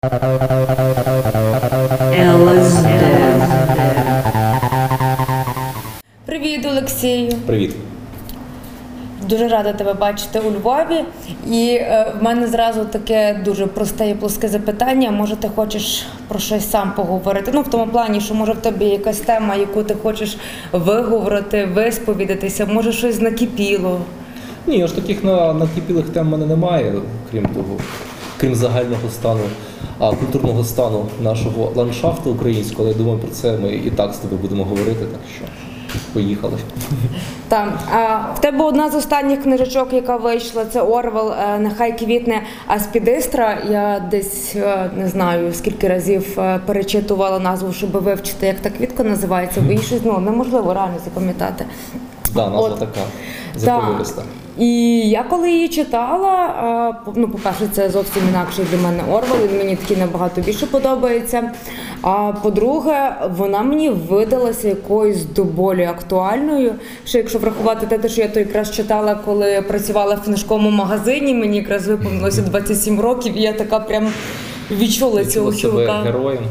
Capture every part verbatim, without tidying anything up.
Привіт, Олексію. Привіт. Дуже рада тебе бачити у Львові. І е, в мене зразу таке дуже просте і плоске запитання. Може, ти хочеш про щось сам поговорити? Ну, в тому плані, що може в тебе є якась тема, яку ти хочеш виговорити, висповідатися, може щось накипіло? Ні, аж таких на, накипілих тем в мене немає, крім того, крім загального стану, а, культурного стану нашого ландшафту українського. Але я думаю, про це ми і так з тобою будемо говорити, так що поїхали. Так, а в тебе одна з останніх книжечок, яка вийшла, це Орвел «Нехай квітне Аспідистра». Я десь, не знаю, скільки разів перечитувала назву, щоб вивчити, як та квітка називається, бо її щось, ну, неможливо реально запам'ятати. Так, да, назва От. така, заповіриста. І я коли її читала, ну, по-перше, це зовсім інакший для мене Орвел, він мені такий набагато більше подобається. А по-друге, вона мені видалася якоюсь доволі актуальною. Що якщо врахувати те, що я то якраз читала, коли працювала в книжковому магазині, мені якраз виповнилося двадцять сім років, і я така прям відчула цього чувака. Героєм.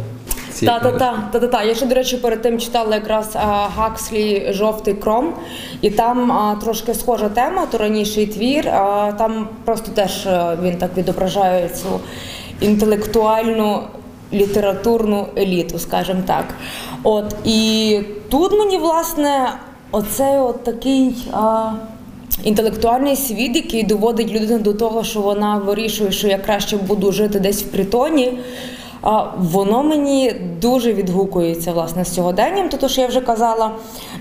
Та-та-та, я ще, до речі, перед тим читала якраз Гакслі «Жовтий кром», і там а, трошки схожа тема, то раніший твір, а там просто теж він так відображає цю інтелектуальну літературну еліту, скажімо так. От, і тут мені, власне, оцей от такий а, інтелектуальний світ, який доводить людину до того, що вона вирішує, що я краще буду жити десь в притоні, а, воно мені дуже відгукується, власне, з сьогоденням, то, що я вже казала.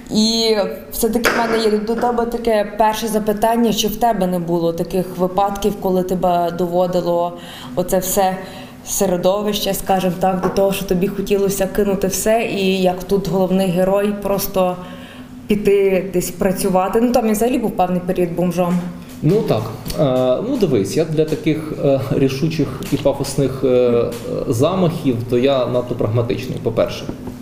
І все-таки в мене є до тебе таке перше запитання, чи в тебе не було таких випадків, коли тебе доводило оце все середовище, скажімо так, до того, що тобі хотілося кинути все, і як тут головний герой просто піти десь працювати. Ну, там він взагалі був певний період бомжом. Ну так, е, ну дивись, я для таких е, рішучих і пафосних е, замахів, то я надто прагматичний, по-перше.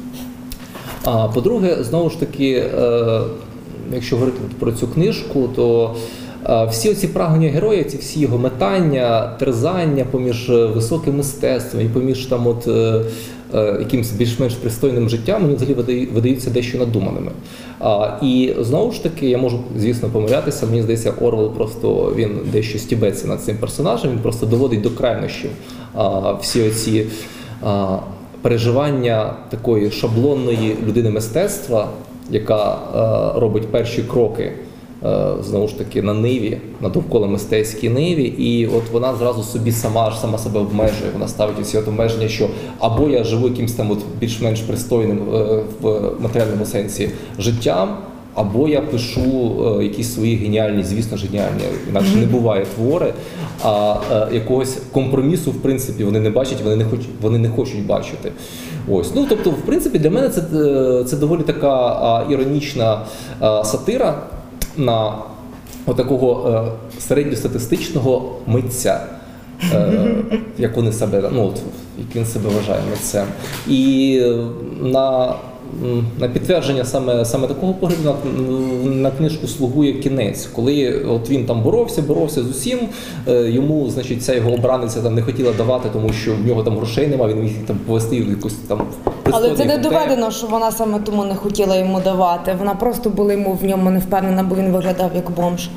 А по-друге, знову ж таки, е, якщо говорити про цю книжку, то е, всі оці прагнення героя, ці всі його метання, терзання поміж високим мистецтвом і поміж там от е, е, якимось більш-менш пристойним життям, мені взагалі видаються дещо надуманими. А, і знову ж таки, я можу, звісно, помилятися, мені здається, Орвел просто, він дещо стібеться над цим персонажем, він просто доводить до крайнощів а, всі оці а, переживання такої шаблонної людини мистецтва, яка а, робить перші кроки, а, знову ж таки, на ниві, на довкола мистецькій ниві, і от вона зразу собі сама ж сама себе обмежує, вона ставить усі от обмеження, що або я живу якимось там от більш-менш пристойним е, в матеріальному сенсі життям, або я пишу е, якісь свої геніальні, звісно ж геніальні, інакше mm-hmm. не буває твори, а е, якогось компромісу, в принципі, вони не бачать, вони не хочуть, вони не хочуть бачити. Ось, ну, тобто, в принципі, для мене це, це доволі така а, іронічна а, сатира на отакого е, середньостатистичного митця, е, як вони себе, ну, от, як він себе вважає митцем. І на На підтвердження саме, саме такого погляду на, на книжку слугує кінець, коли от він там боровся, боровся з усім, йому, значить, ця його обраниця там не хотіла давати, тому що в нього там грошей немає, він міг там повести в якусь там Але це не доведено, що вона саме тому не хотіла йому давати, вона просто була йому в ньому не впевнена, бо він виглядав як бомж.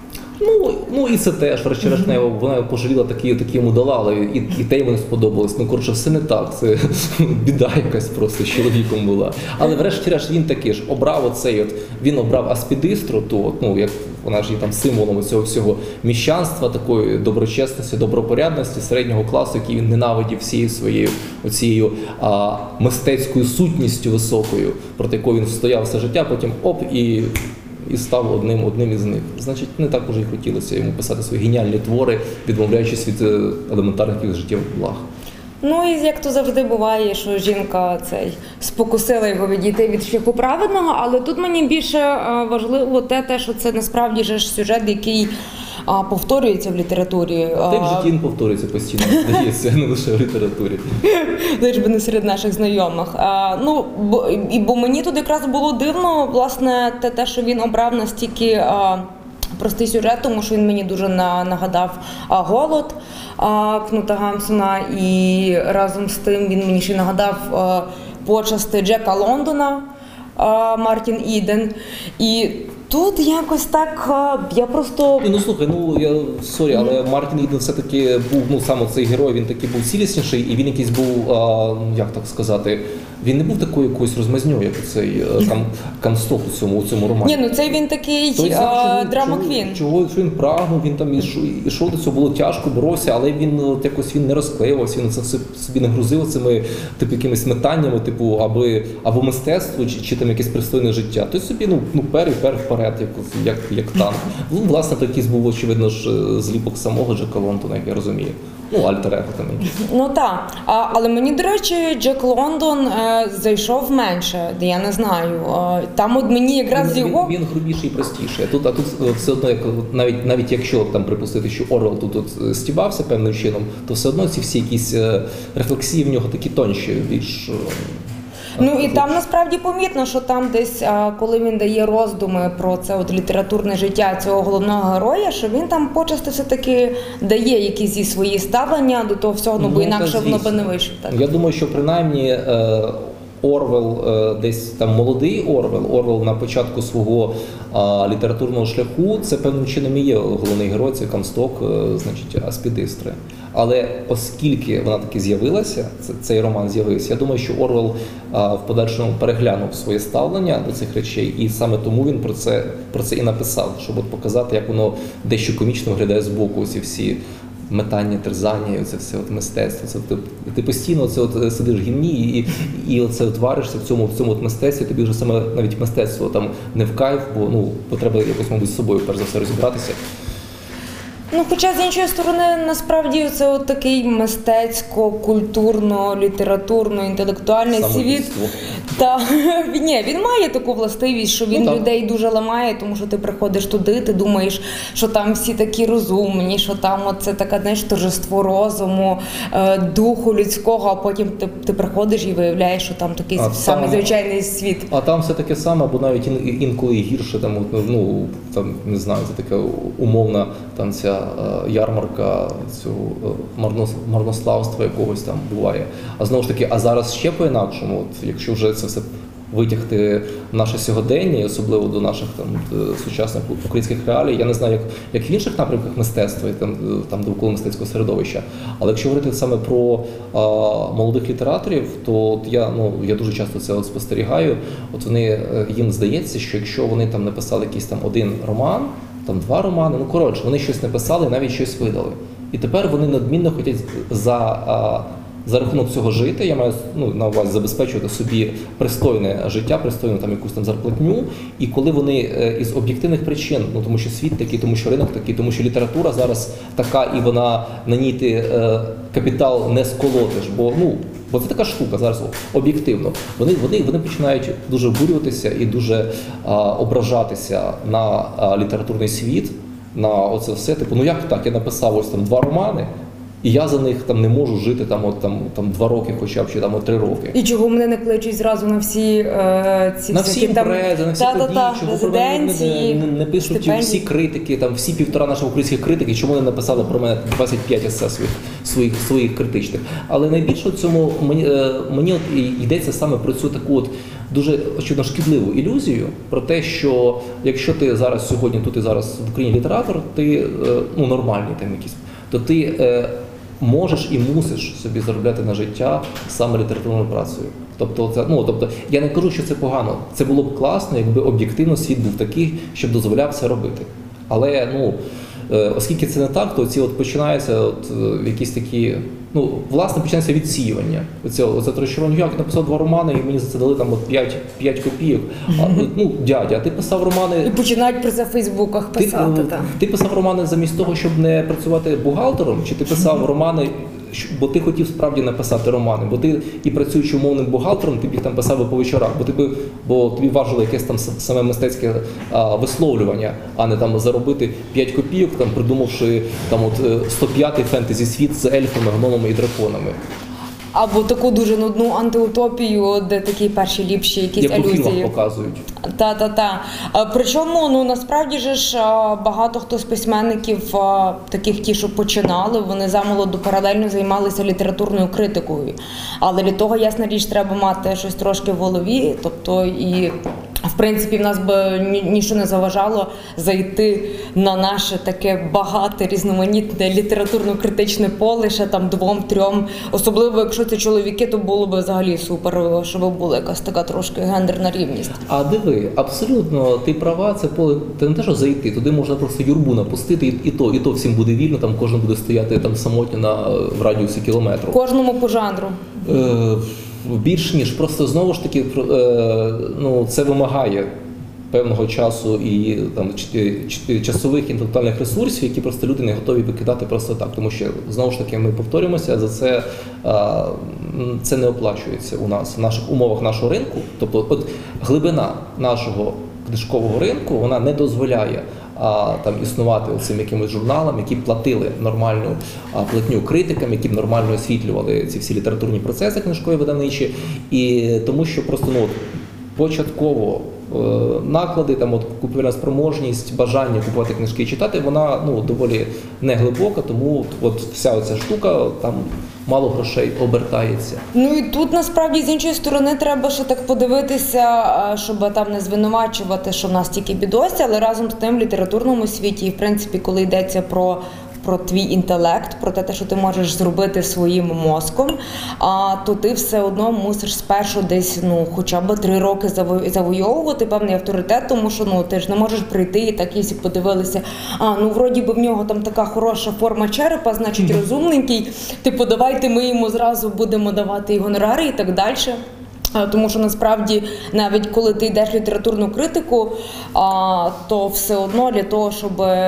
Ну, ну і це теж, врешті-решт, mm-hmm. вона пожаліла, такі, такі йому давали, і, і те йому не сподобалось. Ну, коротше, все не так, це біда якась просто з чоловіком була. Але врешті-решт він таки ж обрав оцей, от, він обрав Аспідистру, то, от, ну, як вона ж є там символом цього всього міщанства, такої доброчесності, добропорядності, середнього класу, який він ненавидів всією своєю оцією а, мистецькою сутністю високою, проти якої він стояв все життя, потім оп, і... і став одним, одним із них. Значить, не так уже й хотілося йому писати свої геніальні твори, відмовляючись від елементарних життєвих благ. Ну і як то завжди буває, що жінка цей спокусила його відійти від шляху праведного, але тут мені більше важливо те, те що це насправді ж сюжет, який а, повторюється в літературі. Та й в житті він повторюється постійно, здається, не лише в літературі. Лиш би не серед наших знайомих. А, ну, бо, і, бо мені тут якраз було дивно, власне, те, те що він обрав настільки а, простий сюжет, тому що він мені дуже на- нагадав а, «Голод» а, Кнута Гамсуна, і разом з тим він мені ще нагадав а, почасти Джека Лондона, а, Мартін Іден. І тут якось так а, я просто... Ні, ну слухай, ну я сорі, але Мартін Іден все-таки був, ну саме цей герой, він такий був цілісніший, і він якийсь був, а, як так сказати, він не був такою якоюсь розмазньою, як цей кам, Камсток у цьому, у цьому романі. Ні, ну цей він такий Той знав, драма чого, квін. чого, чого він прагнув, він там ішов, ішов до цього, було тяжко, боровся, але він от, якось він не розклеювався, він це собі не грузив цими типу якимись метаннями, типу, аби або мистецтво, чи, чи там якесь пристойне життя. Той собі ну, ну пер і пер вперед, як, як, як танк. Ну, власне, то якийсь був, очевидно ж, зліпок самого Джека Лондона, як я розумію. Ну, альтер-его там якийсь. Ну так, а, але мені, до речі, Джек Лондон е, зайшов менше, я не знаю. Е, там от мені якраз Він, його... він, він грубіший і простіший. А тут, а тут все одно, як навіть навіть якщо там припустити, що Орвел тут, тут стібався певним чином, то все одно ці всі якісь е, рефлексії в нього такі тонші, більш. е, Ну і там насправді помітно, що там десь, а, коли він дає роздуми про це от літературне життя цього головного героя, що він там почасти все-таки дає якісь зі свої ставлення до того всього, ну бо Ну, інакше та, воно би звісно. не вийшло. Так. Я думаю, що принаймні е, Орвел, е, десь там молодий Орвел, Орвел на початку свого е, літературного шляху, це певним чином і є головний герой, це Камсток, е, значить, Аспідистри. Але оскільки вона таки з'явилася, це, цей роман з'явився, я думаю, що Орвел е, в подальшому переглянув своє ставлення до цих речей, і саме тому він про це, про це і написав, щоб от показати, як воно дещо комічно виглядає збоку, ці всі метання, терзання, це все от мистецтво. Це ти, ти постійно це от сидиш в гімні і, і оце от варишся в цьому в цьому от мистецтві. Тобі вже саме навіть мистецтво там не в кайф, бо ну потреба якось, мабуть, з собою перш за все розібратися. Ну, хоча з іншої сторони, насправді це от такий мистецько-культурно-літературно-інтелектуальний світ. Самодійство. Та ні, він має таку властивість, що він Ну, так. людей дуже ламає, тому що ти приходиш туди, ти думаєш, що там всі такі розумні, що там от це таке, знаєш, торжество розуму, е, духу людського, а потім ти, ти приходиш і виявляєш, що там такий А самий там- звичайний світ. А там все таке саме, або навіть ін, інколи і гірше, там, от, ну, там, не знаю, це така умовна там ця е, ярмарка цього е, марнос, марнославства якогось там буває. А знову ж таки, а зараз ще по-інакшому, от, якщо вже це все витягти в наше сьогодення, і особливо до наших там е, сучасних українських реалій, я не знаю, як, як в інших напрямках мистецтва, і там, е, там довкола мистецького середовища, але якщо говорити саме про а, молодих літераторів, то от я, ну, я дуже часто це от спостерігаю, от вони, е, їм здається, що якщо вони там написали якийсь там один роман, там два романи, ну коротше, вони щось написали, навіть щось видали. І тепер вони надмінно хочуть за, а, за рахунок цього жити, я маю ну, на увазі забезпечувати собі пристойне життя, пристойну там якусь там зарплатню. І коли вони е, із об'єктивних причин, ну тому що світ такий, тому що ринок такий, тому що література зараз така, і вона на ній ти е, капітал не сколотиш, бо ну. Бо це така штука зараз об'єктивно. Вони, вони, вони починають дуже обурюватися і дуже а, ображатися на а, літературний світ, на оце все. Типу, ну як так? Я написав ось там два романи, і я за них там не можу жити там, от, там, там два роки, хоча б чи там от три роки. І чого мене не кличуть зразу на всі е, ці На всякі всі там імпрези, на всі та-та-та, події, чому про мене не, резиденції, не, не пишуть стипендії. всі критики, там всі півтора наших українських критики, чому не написали про мене двадцять п'ять есе своїх, своїх, своїх критичних. Але найбільше в цьому мені, е, мені от і йдеться саме про цю таку от дуже очевидно шкідливу ілюзію про те, що якщо ти зараз сьогодні тут і зараз в Україні літератор, ти е, ну нормальний там якийсь, то ти е, можеш і мусиш собі заробляти на життя саме літературною працею. Тобто, це, ну, тобто, я не кажу, що це погано. Це було б класно, якби об'єктивно світ був такий, щоб дозволяв це робити. Але, ну, е, оскільки це не так, то ці от починаються от, е, якісь такі, ну, власне, починається відсіювання. Оце, оце розчарування, як я написав два романи, і мені за це дали там от п'ять копійок. А, ну, дядя, ти писав романи... І починають про це в Фейсбуках Ти, писати. е, та. ти писав романи замість того, щоб не працювати бухгалтером, чи ти писав романи, щ- бо ти хотів справді написати романи, бо ти і працюючи умовним бухгалтером, ти б їх там писав би по вечорах, бо ти би, бо тобі важило якесь там с- саме мистецьке а, висловлювання, а не там заробити п'ять копійок, там придумавши там от е, сто п'ятий фентезі світ з ельфами, гномами і драконами. Або таку дуже нудну антиутопію, де такі перші ліпші якісь Як у алюзії. фільмах показують. Та, та, та. А, Причому, ну насправді же ж а, багато хто з письменників, а, таких ті, що починали, вони замолоду паралельно займалися літературною критикою. Але для того, ясна річ, треба мати щось трошки в голові. Тобто, і в принципі, в нас би ні- нічого не заважало зайти на наше таке багате, різноманітне літературно-критичне поле ще там двом-трьом. Особливо, якщо це чоловіки, то було б взагалі супер, щоб була якась така трошки гендерна рівність. А диви, абсолютно, ти права, це поле, це не те, що зайти, туди можна просто юрбу напустити, і, і то, і то всім буде вільно, там кожен буде стояти там самотньо на в радіусі кілометру. Кожному по жанру. Е, більш ніж, просто знову ж таки, е, ну, це вимагає певного часу і там ч- ч- часових інтелектуальних ресурсів, які просто люди не готові викидати просто так. Тому що, знову ж таки, ми повторюємося, за це, е, це не оплачується у нас, в наших умовах нашого ринку. Тобто, от глибина нашого книжкового ринку, вона не дозволяє а, там існувати цим якимось журналам, які б платили нормальну а, платню критикам, які б нормально освітлювали ці всі літературні процеси книжкові видавничі. І тому що просто ну, от, початково е, наклади, там от купівельна спроможність, бажання купувати книжки і читати, вона ну доволі не глибока, тому от вся оця штука там мало грошей обертається. Ну і тут насправді з іншої сторони треба ще так подивитися, щоб там не звинувачувати, що в нас тільки бідосі, але разом з тим в літературному світі, і в принципі, коли йдеться про про твій інтелект, про те, що ти можеш зробити своїм мозком, а то ти все одно мусиш спершу десь ну хоча б три роки заво- завойовувати певний авторитет, тому що ну ти ж не можеш прийти і так якщо подивилися, а ну вроді би в нього там така хороша форма черепа, значить розумненький, типу давайте ми йому зразу будемо давати і гонорари і так далі. Тому що насправді навіть коли ти йдеш в літературну критику, а, то все одно для того, щоб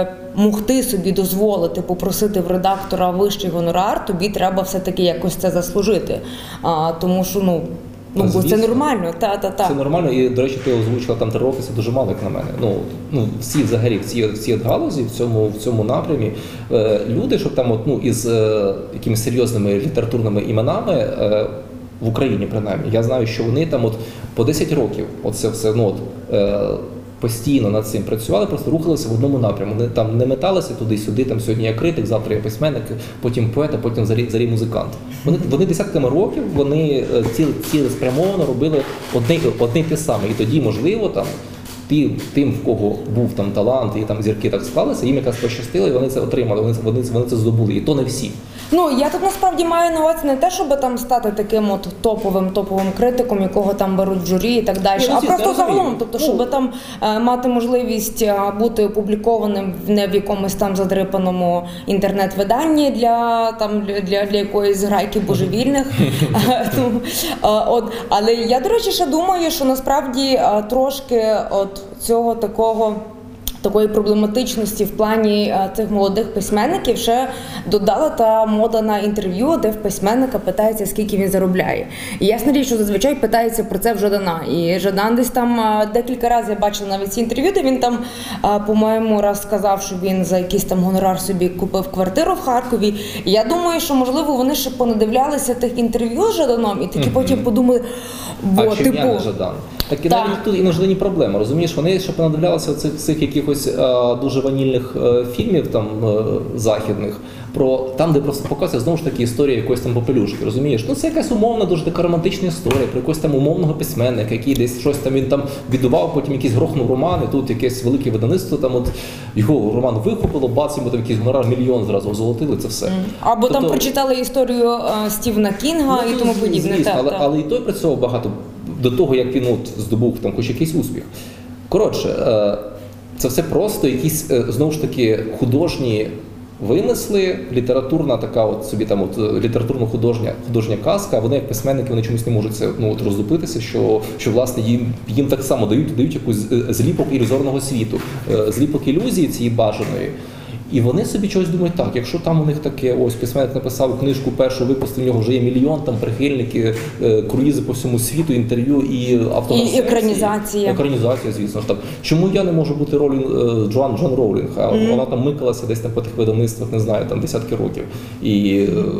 могти собі дозволити попросити в редактора вищий гонорар, тобі треба все-таки якось це заслужити. А, тому що ну, ну бо це нормально. Та, та, та. Це нормально, і, до речі, ти озвучила там три роки, це дуже мало, як на мене. Ну, ну всі взагалі, всі, всі галузі в цьому, в цьому напрямі, е, люди, щоб там от, ну, із е, якимись серйозними літературними іменами, е, в Україні, принаймні, я знаю, що вони там от по десять років оце все ну, от, е, постійно над цим працювали, просто рухалися в одному напряму. Вони там не металися туди-сюди, там сьогодні я критик, завтра я письменник, потім поет, а потім взагалі, взагалі музикант. Вони, вони десятками років вони ціли, цілеспрямовано робили одне, одне й те саме. І тоді, можливо, там Ті, тим, в кого був там талант і там зірки так склалися, їм якось пощастило, і вони це отримали, вони, вони, вони це здобули. І то не всі. Ну, я тут насправді маю на увазі не те, щоб там стати таким от топовим топовим критиком, якого там беруть в журі і так далі, Ні, ну, а ці, просто я розумію. загалом, тобто, Ну. щоб там е, мати можливість е, бути опублікованим в- не в якомусь там задрипаному інтернет-виданні для там для, для, для якоїсь грайки божевільних. Е, ну, е, от, але я, до речі, ще думаю, що насправді е, трошки от цього такого. Такої проблематичності в плані е, цих молодих письменників ще додала та мода на інтерв'ю, де в письменника питається, скільки він заробляє. І ясна річ, що зазвичай питається про це в Жадана. І Жадан десь там е, декілька разів я бачила навіть ці інтерв'ю, де він там, е, по-моєму, раз сказав, що він за якийсь там гонорар собі купив квартиру в Харкові. І я думаю, що, можливо, вони ще понадивлялися тих інтерв'ю з Жаданом і такі потім подумали, бо, А чим типу... я не Жадан? Так і Так. навіть тут і можливо проблема. Розумієш, вони ще понадивлялися цих, цих якихось е, дуже ванільних е, фільмів там е, західних, про там, де просто показується знову ж таки історія якоїсь там попелюшки. Розумієш? Ну це якась умовна, дуже така романтична історія про якогось там умовного письменника, який десь щось там він там віддував, потім якийсь грохнув роман, і тут якесь велике видавництво, там от його роман вихопило, бац, йому там якийсь гонорар мільйон зразу озолотили, це все. Або там Тобто- прочитали історію е, Стівена Кінга Ну, і тому подібне. Звісно, Та, але, та. але і той працював багато до того, як він от, здобув там хоч якийсь успіх. Коротше, е, це все просто якісь, е, знову ж таки, художні вимисли, літературна така от собі там от літературно-художня художня казка, а вони як письменники вони чомусь не можуть це ну, от, роздупитися, що, що власне їм, їм так само дають, дають якусь зліпок ілюзорного світу, е, зліпок ілюзії цієї бажаної. І вони собі чогось думають так, якщо там у них таке, ось письменник написав книжку, першу випустив, в нього вже є мільйон, там прихильники, е, круїзи по всьому світу, інтерв'ю і автограф. І екранізація. Екранізація, звісно ж так. Чому я не можу бути ролі е, Джоан Джон Роулінг? А Мгм. вона там микалася десь там по тих видавництвах, не знаю, там десятки років. І е,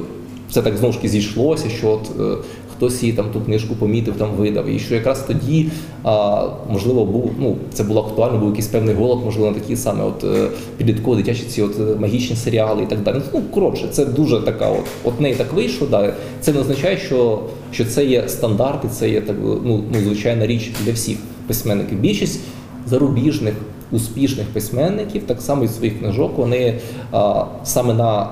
все так знову ж таки зійшлося, що от е, хтось її там ту книжку помітив, там видав. І що якраз тоді, а, можливо, був, ну, це було актуально, був якийсь певний голод, можливо, на такі саме от е, підліткові, дитячі ці от е, магічні серіали і так далі. Ну, коротше, це дуже така от, от неї так вийшло, да. Це не означає, що, що це є стандарт, і це є так, ну, ну, звичайна річ для всіх письменників. Більшість зарубіжних, успішних письменників, так само із своїх книжок, вони а, саме на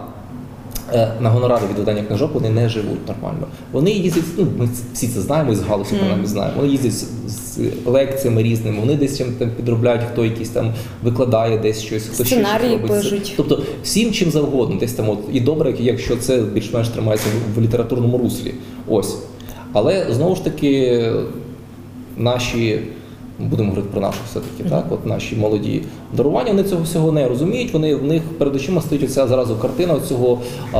на гонорари від видання книжок вони не живуть нормально. Вони їздять, ну ми всі це знаємо, із галузі принаймні знаємо. Вони їздять з, з лекціями різними, вони десь чим там підробляють, хто якийсь там викладає десь щось, хто ще щось робить. Пишуть. Тобто всім чим завгодно, десь там от і добре, якщо це більш-менш тримається в, в літературному руслі. Ось. Але знову ж таки наші, будемо говорити про нашу все-таки, так, от наші молоді дарування, вони цього всього не розуміють, вони, в них перед очима стоїть оця зразу картина цього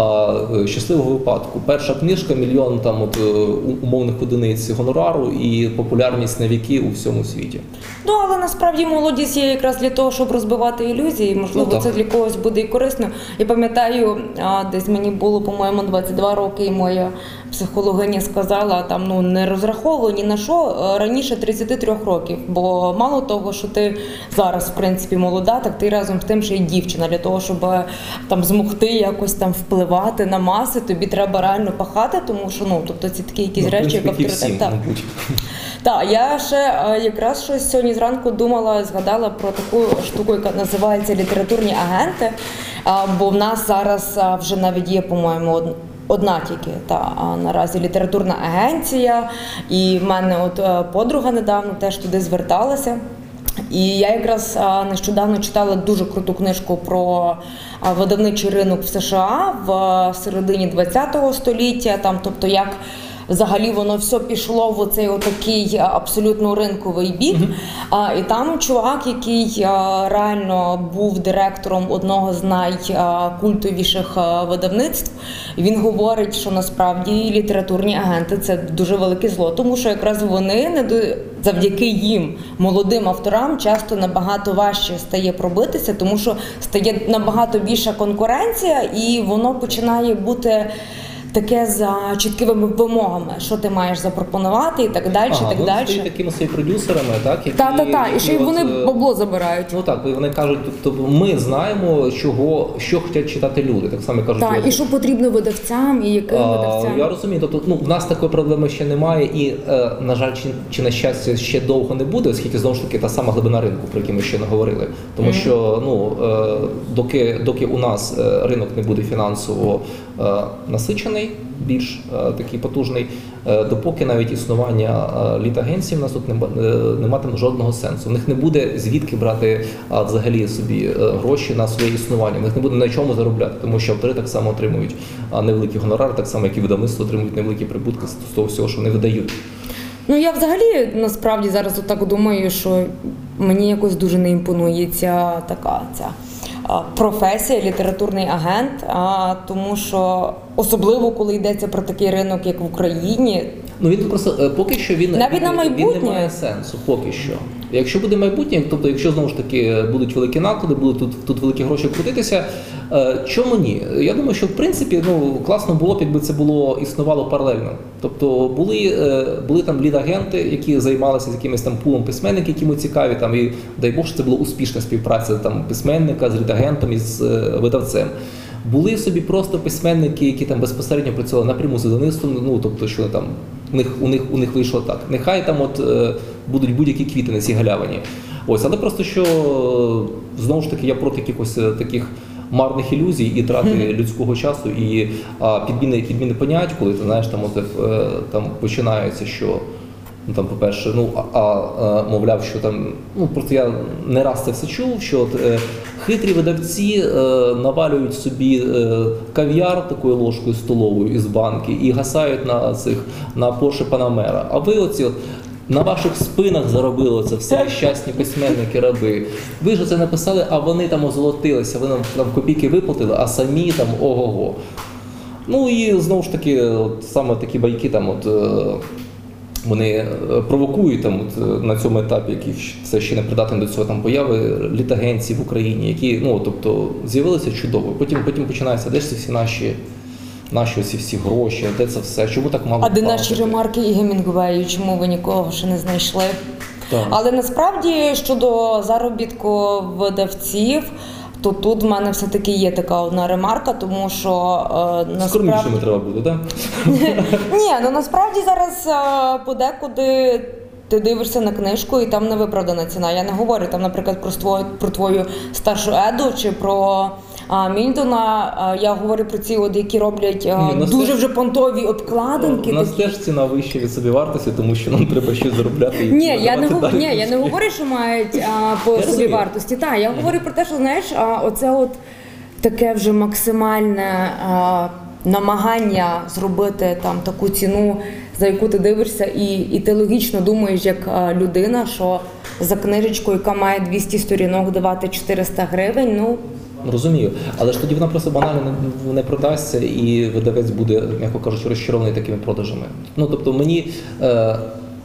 а, щасливого випадку. Перша книжка, мільйон там от умовних одиниць гонорару і популярність на віки у всьому світі. Ну, але насправді молодість є якраз для того, щоб розбивати ілюзії, можливо, ну, це для когось буде і корисно. Я пам'ятаю, десь мені було, по-моєму, двадцять два роки, і моя психологиня сказала, там, ну, не розраховуй ні на що раніше тридцяти трьох років, бо мало того, що ти зараз, в принципі, молода, так ти разом з тим ще й дівчина. Для того, щоб там змогти якось там впливати на маси, тобі треба реально пахати, тому що, ну, тобто це такі якісь ну, речі, як авторитет. Так, так, я ще якраз щось сьогодні зранку думала, згадала про таку штуку, яка називається літературні агенти, бо в нас зараз вже навіть є, по-моєму, одна тільки та наразі літературна агенція, і в мене от подруга недавно теж туди зверталася. І я якраз нещодавно читала дуже круту книжку про видавничий ринок в США в середині ХХ століття, там, тобто як взагалі воно все пішло в оцей отакий абсолютно ринковий бік. Mm-hmm. І там чувак, який реально був директором одного з найкультовіших видавництв, він говорить, що насправді літературні агенти – це дуже велике зло, тому що якраз вони, не до... завдяки їм, молодим авторам, часто набагато важче стає пробитися, тому що стає набагато більша конкуренція, і воно починає бути таке за чіткими вимогами, що ти маєш запропонувати і так далі, ага, і так далі. Вони такими своїми продюсерами, так? Які, та, та, та. І ще й вони от, бабло забирають. Ну так, вони кажуть, тобто ми знаємо, чого, що хочуть читати люди. Так само кажуть. Так, і що потрібно видавцям, і яким а, видавцям. Я розумію, тобто, ну, в нас такої проблеми ще немає, і, е, на жаль, чи, чи на щастя ще довго не буде, оскільки, знову ж таки, та сама глибина ринку, про який ми ще не говорили. Тому mm. що, ну, е, доки, доки у нас ринок не буде фінансово е, насичений, більш е, такий потужний, е, допоки навіть існування е, літагенцій в нас тут не, е, не матиме жодного сенсу. В них не буде звідки брати а, взагалі собі е, гроші на своє існування, в них не буде на чому заробляти, тому що автори так само отримують а, невеликі гонорари, так само, як і видавництво отримують невеликі прибутки з того всього, що вони видають. Ну, я взагалі, насправді, зараз отак думаю, що мені якось дуже не імпонує ця така ця професія, літературний агент, а, тому що особливо, коли йдеться про такий ринок, як в Україні. Ну, він просто, поки що він, навіть на майбутнє. Він не має сенсу, поки що. Якщо буде майбутнє, тобто якщо, знову ж таки, будуть великі наклади, будуть тут, тут великі гроші крутитися, чому ні? Я думаю, що в принципі, ну, класно було б, якби це було, існувало паралельно. Тобто були, були там лід-агенти, які займалися з якимось там пулом письменників, які йому цікаві, там, і дай Бог, що це була успішна співпраця там, письменника з лід-агентом і з видавцем. Були собі просто письменники, які там безпосередньо працювали напряму з видавництвом, ну, тобто, що там у них, у них, у них вийшло так. Нехай там от е, будуть будь-які квіти на цій галявині. Ось, але просто що, знову ж таки, я проти якихось таких марних ілюзій і трати mm-hmm. людського часу і а, підміни, підміни понять, коли ти знаєш, там, от, е, там починається, що ну, там, по-перше, ну, а, а мовляв, що там, ну, просто я не раз це все чув, що от, е, хитрі видавці е, навалюють собі е, кав'яр такою ложкою столовою із банки і гасають на цих, на Porsche Panamera. А ви оці от на ваших спинах заробили це все щасні письменники, раби. Ви ж це написали, а вони там озолотилися, ви нам там копійки виплатили, а самі там ого-го. Ну і знову ж таки, от, саме такі байки там от, е, вони провокують там от, на цьому етапі, які все ще не придатні до цього там появи літагенцій в Україні, які, ну, тобто, з'явилися чудово. Потім, потім починаються, де ж ці всі наші наші ці всі гроші, де це все, чому так мало А де платити? наші ремарки і Гемінгвею, чому ви нікого ще не знайшли? Так. Але насправді щодо заробітку видавців, то тут в мене все-таки є така одна ремарка, тому що е, Скромнішими насправді... треба буде, так? Ні, ну насправді зараз е, подекуди ти дивишся на книжку і там не виправдана ціна. Я не говорю там, наприклад, про твою, про твою старшу Еду чи про а, Мільтона. А, я говорю про ці, от, які роблять а, Ні, дуже теж- вже понтові обкладинки. У нас такі. теж ціна вища від собівартості, тому що нам треба щось заробляти. І Ні, я не, видавати гов- далі ні, я не книжки. говорю, що мають а, по Я собі розумію. вартості. Так, я говорю про те, що знаєш, а, оце от таке вже максимальне а, намагання зробити там таку ціну, за яку ти дивишся, і, і ти логічно думаєш, як а, людина, що за книжечку, яка має двісті сторінок, давати чотириста гривень, ну. Розумію, але ж тоді вона просто банально не, не продасться, і видавець буде, м'яко кажучи, розчарований такими продажами. Ну тобто мені е,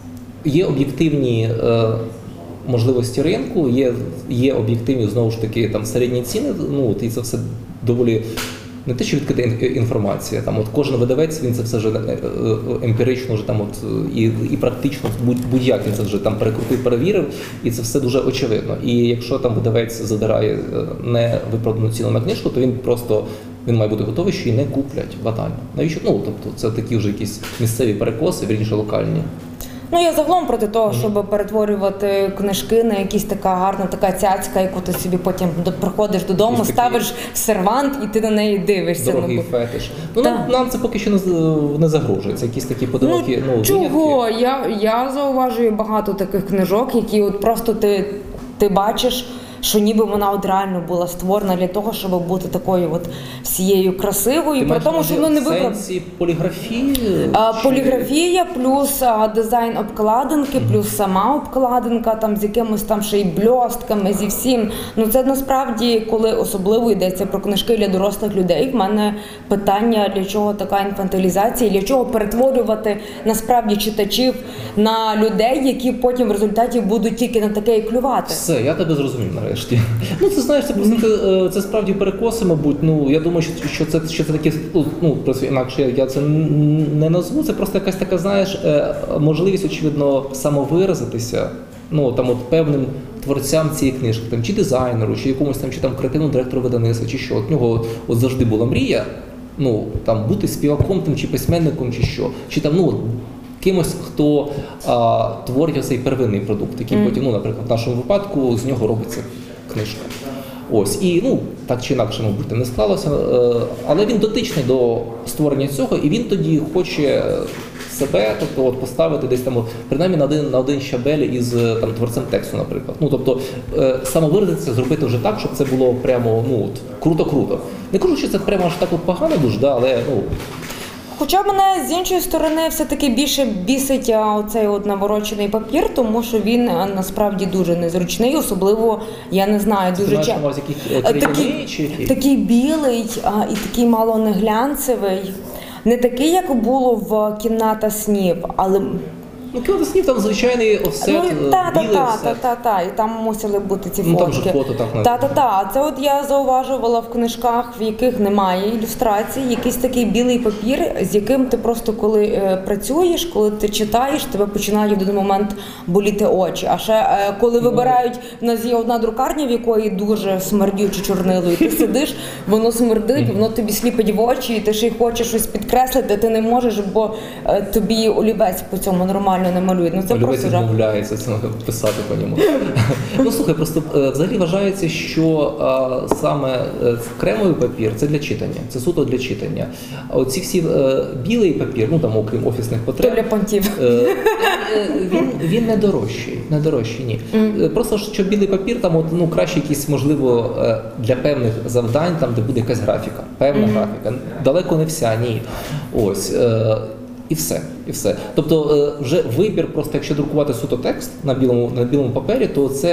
є об'єктивні е, можливості ринку, є, є об'єктивні знову ж таки там середні ціни. Ну от і це все доволі. Не те, що відкрита ін- інформація, там от кожен видавець він це все вже е, е, емпірично вже там от і, і практично будь- будь-як він це вже там перекрутив, перевірив, і це все дуже очевидно. І якщо там видавець задирає е, невиправдану ціну на книжку, то він просто він має бути готовий, що її не куплять банально. Навіщо? Ну тобто це такі вже якісь місцеві перекоси, вірніше локальні. Ну, я загалом проти того, щоб перетворювати книжки на якісь така гарна така цяцька, яку ти собі потім до- приходиш додому, Якийсь ставиш в сервант і ти на неї дивишся. Дорогий Ну, бо- фетиш. Ну нам, Так. нам це поки що не, з- не загрожує. Це якісь такі подивки. Ну, Ну, чого? Я, я зауважую багато таких книжок, які от просто ти, ти бачиш, що ніби вона от реально була створена для того, щоб бути такою от всією красивою, при тому, що воно не в виправдано. сенсі поліграфії? А, чи- Поліграфія, плюс а, дизайн обкладинки, плюс сама обкладинка, там з якимось там ще й бльостками, зі всім. Ну це насправді, коли особливо йдеться про книжки для дорослих людей, в мене питання, для чого така інфантилізація, для чого перетворювати насправді читачів на людей, які потім в результаті будуть тільки на таке і клювати. Все, я тебе зрозумів нарешті. Ну це знаєш, це просто е, це справді перекоси, мабуть. Ну я думаю, що, що це що це такі, ну просто інакше я це н- не назву. Це просто якась така, знаєш, е, можливість, очевидно, самовиразитися. Ну там от певним творцям цієї книжки, там чи дизайнеру, чи якомусь там, чи там креативному директору видавництва, чи що. От нього от завжди була мрія. Ну там бути співаком там, чи письменником, чи що, чи там ну. Кимось, хто а, творить оцей первинний продукт, який mm. потім, ну, наприклад, в нашому випадку з нього робиться книжка. Ось, і ну, так чи інакше, мабуть, не склалося, е, але він дотичний до створення цього, і він тоді хоче себе, тобто, от, поставити десь там, от, принаймні на один, на один щабель із там, творцем тексту, наприклад. Ну, тобто, е, самовиразитися, зробити вже так, щоб це було прямо, ну, от, круто-круто. Не кажу, що це прямо аж так от погано дуже, да, але, ну, Хоча мене з іншої сторони все-таки більше бісить а, оцей от наворочений папір, тому що він а, насправді дуже незручний, особливо, я не знаю, Ти дуже маєш на ча- увазі якийсь, е, А, крейдяний чи який? такий білий а, і такий мало не глянцевий. Не такий, як було в «Кімната снів», але Ну, кілька снів там звичайний офсет, ну, та, та, білий та, офсет. та, та, та, і там мусили бути ці Ну, фотки. там же фото так навіть. Та, та, та. А це от я зауважувала в книжках, в яких немає ілюстрацій, якийсь такий білий папір, з яким ти просто коли е, працюєш, коли ти читаєш, тебе починають в один момент боліти очі. А ще е, коли вибирають, в нас є одна друкарня, в якої дуже смердюче чорнило, і ти сидиш, воно смердить, воно тобі сліпить в очі, і ти ще й хочеш щось підкреслити, ти не можеш, бо е, тобі олівець по цьому нормально не малює. Ну, це Олівець просто жах. відмовляється це писати по ньому. Ну слухай, просто е, взагалі вважається, що е, саме е, кремовий папір це для читання, це суто для читання. А оці всі е, білий папір, ну там окрім офісних То потреб, для понтів. е, е, він, він не дорожчий, не дорожчий, ні. Е, Просто що білий папір там от, ну краще якийсь, можливо, е, для певних завдань, там де буде якась графіка, певна графіка. Далеко не вся, ні. Ось. е, І все, і все. Тобто е, вже вибір, просто якщо друкувати суто текст на білому, на білому папері, то це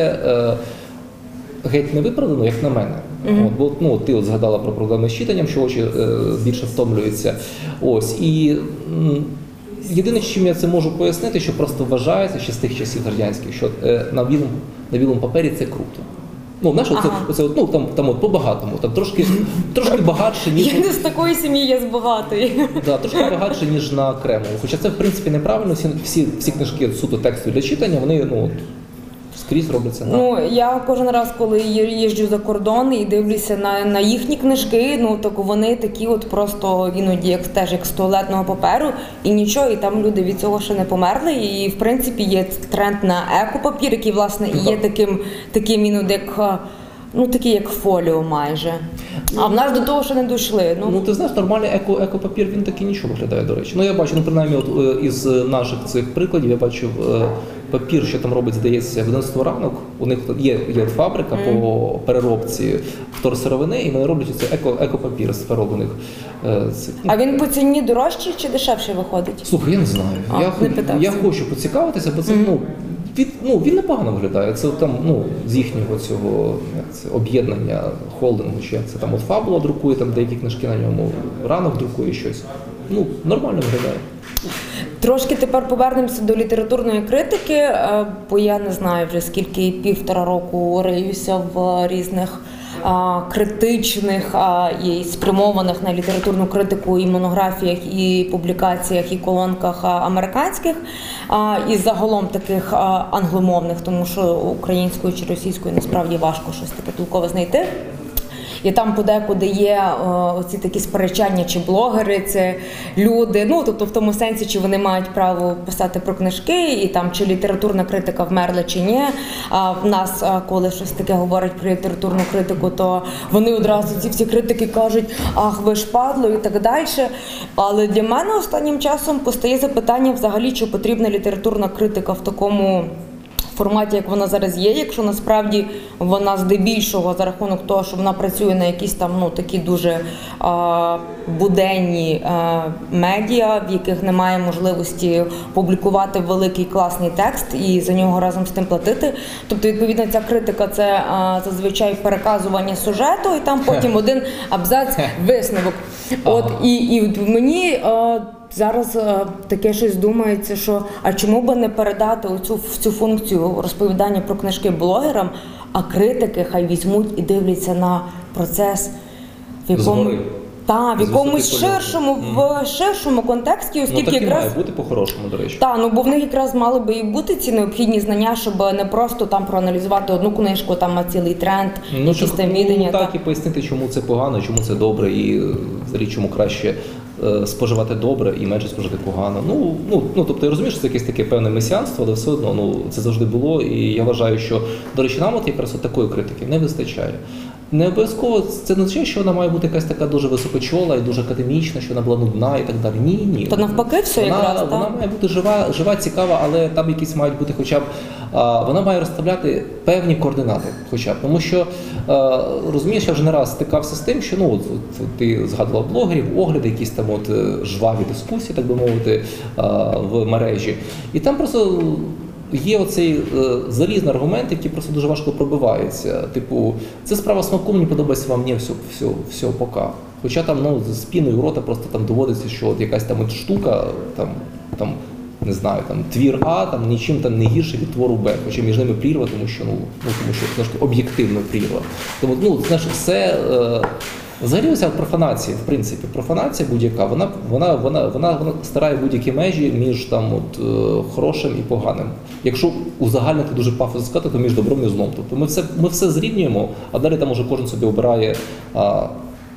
е, геть не виправдано, як на мене. Мгм. От, бо ну, ти от згадала про проблеми з читанням, що очі е, більше втомлюються. Ось. І м, єдине, з чим я це можу пояснити, що просто вважається ще з тих часів радянських, що е, на білому, на білому папері це круто. Ну, знаєш, оце, Ага. оце, от, ну, там, там от по-багатому, там трошки, трошки багатше, ніж... Я не з такої сім'ї, я з багатої. Да, трошки багатше, ніж на Кремль. Хоча це, в принципі, неправильно. Всі, всі, всі книжки суто тексту для читання, вони ну, от, скрізь робляться на... Ну, я кожен раз, коли ї- їжджу за кордон і дивлюся на, на їхні книжки, ну, так вони такі от просто іноді як, теж як з туалетного паперу, і нічого, і там люди від цього ще не померли. І, в принципі, є тренд на екопапір, який, власне, і є таким, таким іноді, як, ну, такий, як фоліо майже. А в нас до того ще не дійшли. Ну, Ну, ти знаєш, нормальний еко, екопапір, він таки нічого виглядає, до речі. Ну, я бачу, ну, принаймні, от, е, із наших цих прикладів, я бачив е, папір, що там робить, здається, видавництво ранок. У них є, є от фабрика mm. по переробці вторсировини, і вони роблять цей еко, екопапір з перероблених. Е, цих, ну, а він по ціні дорожчий чи дешевший виходить? Слухай, я не знаю. А, я, не питався. я хочу поцікавитися, бо це, mm. ну, від, ну, він непогано виглядає. Це там, ну, з їхнього цього як це, об'єднання холдингу, чи як це там от Фабула друкує, там деякі книжки на ньому, ранок друкує щось. Ну, нормально виглядає. Трошки тепер повернемося до літературної критики, е, бо я не знаю вже скільки півтора року риюся в різних а, критичних а, і спрямованих на літературну критику і монографіях, і публікаціях, і колонках а, американських, а, і загалом таких а, англомовних, тому що українською чи російською насправді важко щось таке толкове знайти. І там подекуди є о, оці такі сперечання, чи блогери це люди, ну тобто в тому сенсі, чи вони мають право писати про книжки, і там чи літературна критика вмерла, чи ні. А в нас, а, коли щось таке говорять про літературну критику, то вони одразу ці всі критики кажуть, ах, ви ж падло і так далі. Але для мене останнім часом постає запитання взагалі, чи потрібна літературна критика в такому форматі, як вона зараз є, якщо насправді вона здебільшого за рахунок того, що вона працює на якісь там ну такі дуже а, буденні а, медіа, в яких немає можливості публікувати великий класний текст і за нього разом з тим платити. Тобто, відповідно, ця критика це а, зазвичай переказування сюжету, і там потім один абзац висновок. От і, і мені а, зараз е, таке щось думається, що а чому би не передати оцю цю функцію розповідання про книжки блогерам, а критики хай візьмуть і дивляться на процес в якому та в якомусь ширшому в ширшому контексті, оскільки ну, так і якраз має бути по-хорошому, до речі. Та, ну бо в них якраз мали би і бути ці необхідні знання, щоб не просто там проаналізувати одну книжку, там а цілий тренд, Ну, якісь там відання. Ну, так, і пояснити, чому це погано, чому це добре, і взагалі чому краще е, споживати добре і менше споживати погано. Ну, ну, ну, тобто я розумію, що це якесь таке певне месіанство, але все одно ну, це завжди було, і я вважаю, що, до речі, нам от якраз от такої критики не вистачає. Не обов'язково це не означає, що вона має бути якась така дуже високочола і дуже академічна, що вона була нудна і так далі. Ні, ні. То навпаки все вона, якраз, вона так? має бути жива, жива, цікава, але там якісь мають бути хоча б, а, вона має розставляти певні координати хоча б. Тому що, а, розумієш, я вже не раз стикався з тим, що ну, от, от, ти згадував блогерів, огляди, якісь там от жваві дискусії, так би мовити, а, в мережі. І там просто є оцей е, залізний аргумент, який просто дуже важко пробивається. Типу, це справа смаку, мені подобається вам, ні, все, все, все, пока. Хоча там, ну, з піною рота просто там доводиться, що от якась там от штука, там, там, не знаю, там, твір А, там, нічим там не гірше від твору Б, хоча між ними прірва, тому що, ну, ну тому що, знаєш, об'єктивно прірва. Тому, ну, знаєш, все... Е, Взагалі, оця профанація, в принципі, профанація будь-яка, вона, вона, вона, вона, вона старає будь-які межі між там, от, е, хорошим і поганим. Якщо узагальнити дуже пафосно сказати, то між добром і злом. Тобто ми все, ми все зрівнюємо, а далі там уже кожен собі обирає, а,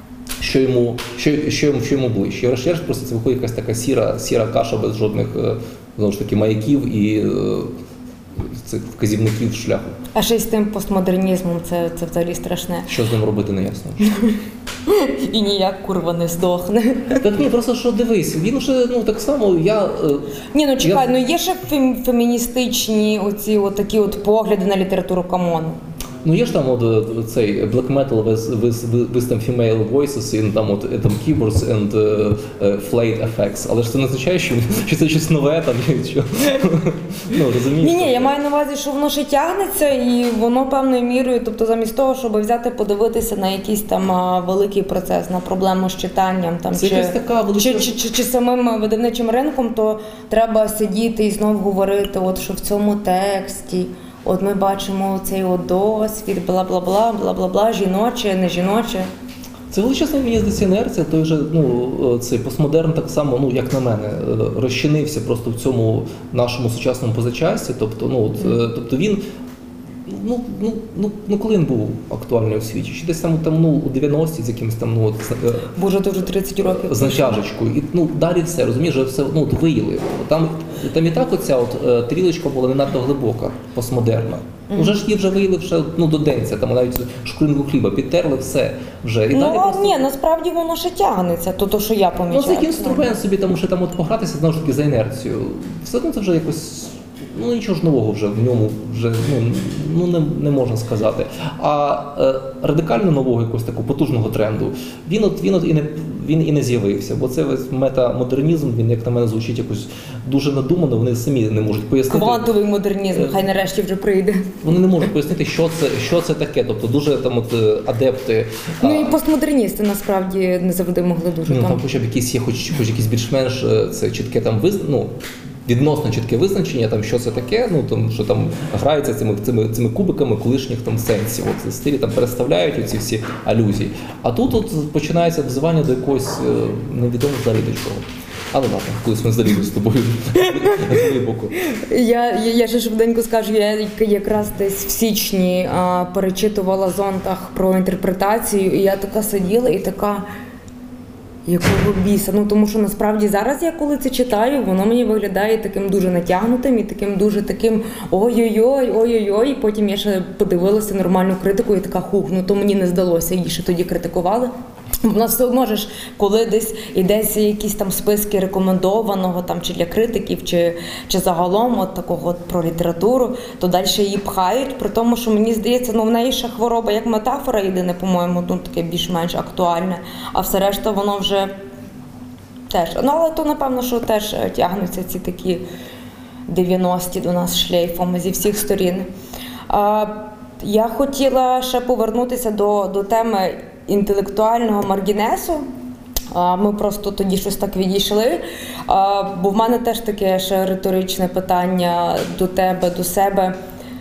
що, йому, що, що, йому, що йому ближче. І врешті-решт просто це виходить якась така сіра, сіра каша без жодних е, знову ж таки, маяків і е, цих вказівників шляху. А ще й з тим постмодернізмом це, це взагалі страшне. Що з ним робити, не ясно. І ніяк курва не здохне. Так ні, просто що дивись, він уже, ну так само, я... е, Ні, ну чекай, я- ну є ще фем- феміністичні оці от такі от погляди на літературу камон. Ну є ж там от, е, цей black metal with, with, with some female voices in там, от, е, там keyboards and uh, uh, flayed effects, але ж це не означає, що, що це щось нове, там, що, ну, розумієш? Ні, ні, я маю на увазі, що воно ще тягнеться, і воно певною мірою, тобто замість того, щоб взяти, подивитися на якийсь там а, великий процес, на проблему з читанням, там, Це чи, якась така велика- чи, чи, чи, чи самим видавничим ринком, то треба сидіти і знов говорити, от, що в цьому тексті от ми бачимо цей от досвід, бла-бла-бла, бла-бла-бла, жіноче, не жіноче. Це величезна, мені здається, інерція, той же, ну, цей постмодерн так само, ну, як на мене, розчинився просто в цьому нашому сучасному позачасті, тобто, ну, от, mm. тобто він, ну, ну, ну, ну, коли він був актуальний у світі? Чи десь там, там ну, у дев'яності з якимось там, ну, от, Боже, то вже тридцять років. З натяжечкою. І, ну, далі все, розумієш, вже все, ну, от, виїли. Там, там і так оця от, трілочка була не надто глибока, постмодерна. Mm. Уже ж її вже виїли вже, ну, до денця, там навіть шкринку хліба підтерли, все вже. І ну, далі просто... ні, насправді воно ще тягнеться, то, то що я помічаю. Ну, це як інструмент собі, тому що там от погратися, знову ж таки, за інерцію. Все одно це вже якось, ну, нічого ж нового вже в ньому вже, ну, ну не, не можна сказати. А е, радикально нового якогось такого потужного тренду, він от, він от і не, він і не з'явився, бо це весь метамодернізм, він, як на мене, звучить якось дуже надумано, вони самі не можуть пояснити. Квантовий модернізм, хай нарешті вже прийде. Вони не можуть пояснити, що це, що це таке, тобто дуже там от адепти. Ну і постмодерністи насправді не завжди могли дуже ну, там. там хоча б якісь є, хоч, хоч якісь більш-менш це чітке там виз... ну, відносно чітке визначення, там, що це таке, ну, там, що там грається цими, цими, цими кубиками колишніх там сенсів. От, стилі там переставляють оці всі алюзії. А тут от починається взивання до якогось невідомо взагалі до чого. Але ладно, колись ми залізли з тобою глибоко. Я, я, я ще швиденько скажу, я якраз десь в січні а, перечитувала зонтах про інтерпретацію, і я така сиділа і така, якого біса. Ну, тому що насправді зараз я коли це читаю, воно мені виглядає таким дуже натягнутим і таким дуже таким ой-ой-ой, ой-ой-ой. І потім я ще подивилася нормальну критику і така хух, ну то мені не здалося, її ще тоді критикували. У нас все можеш, коли десь йдеться якісь там списки рекомендованого там чи для критиків, чи, чи загалом от такого от про літературу, то далі її пхають, при тому, що мені здається, ну в неї ще хвороба як метафора єдине, по-моєму, ну таке більш-менш актуальне, а все решта воно вже теж, ну але то напевно, що теж тягнуться ці такі дев'яності до нас шлейфом зі всіх сторін. А, я хотіла ще повернутися до, до теми інтелектуального маргінесу. Ми просто тоді щось так відійшли, бо в мене теж таке ще риторичне питання до тебе, до себе.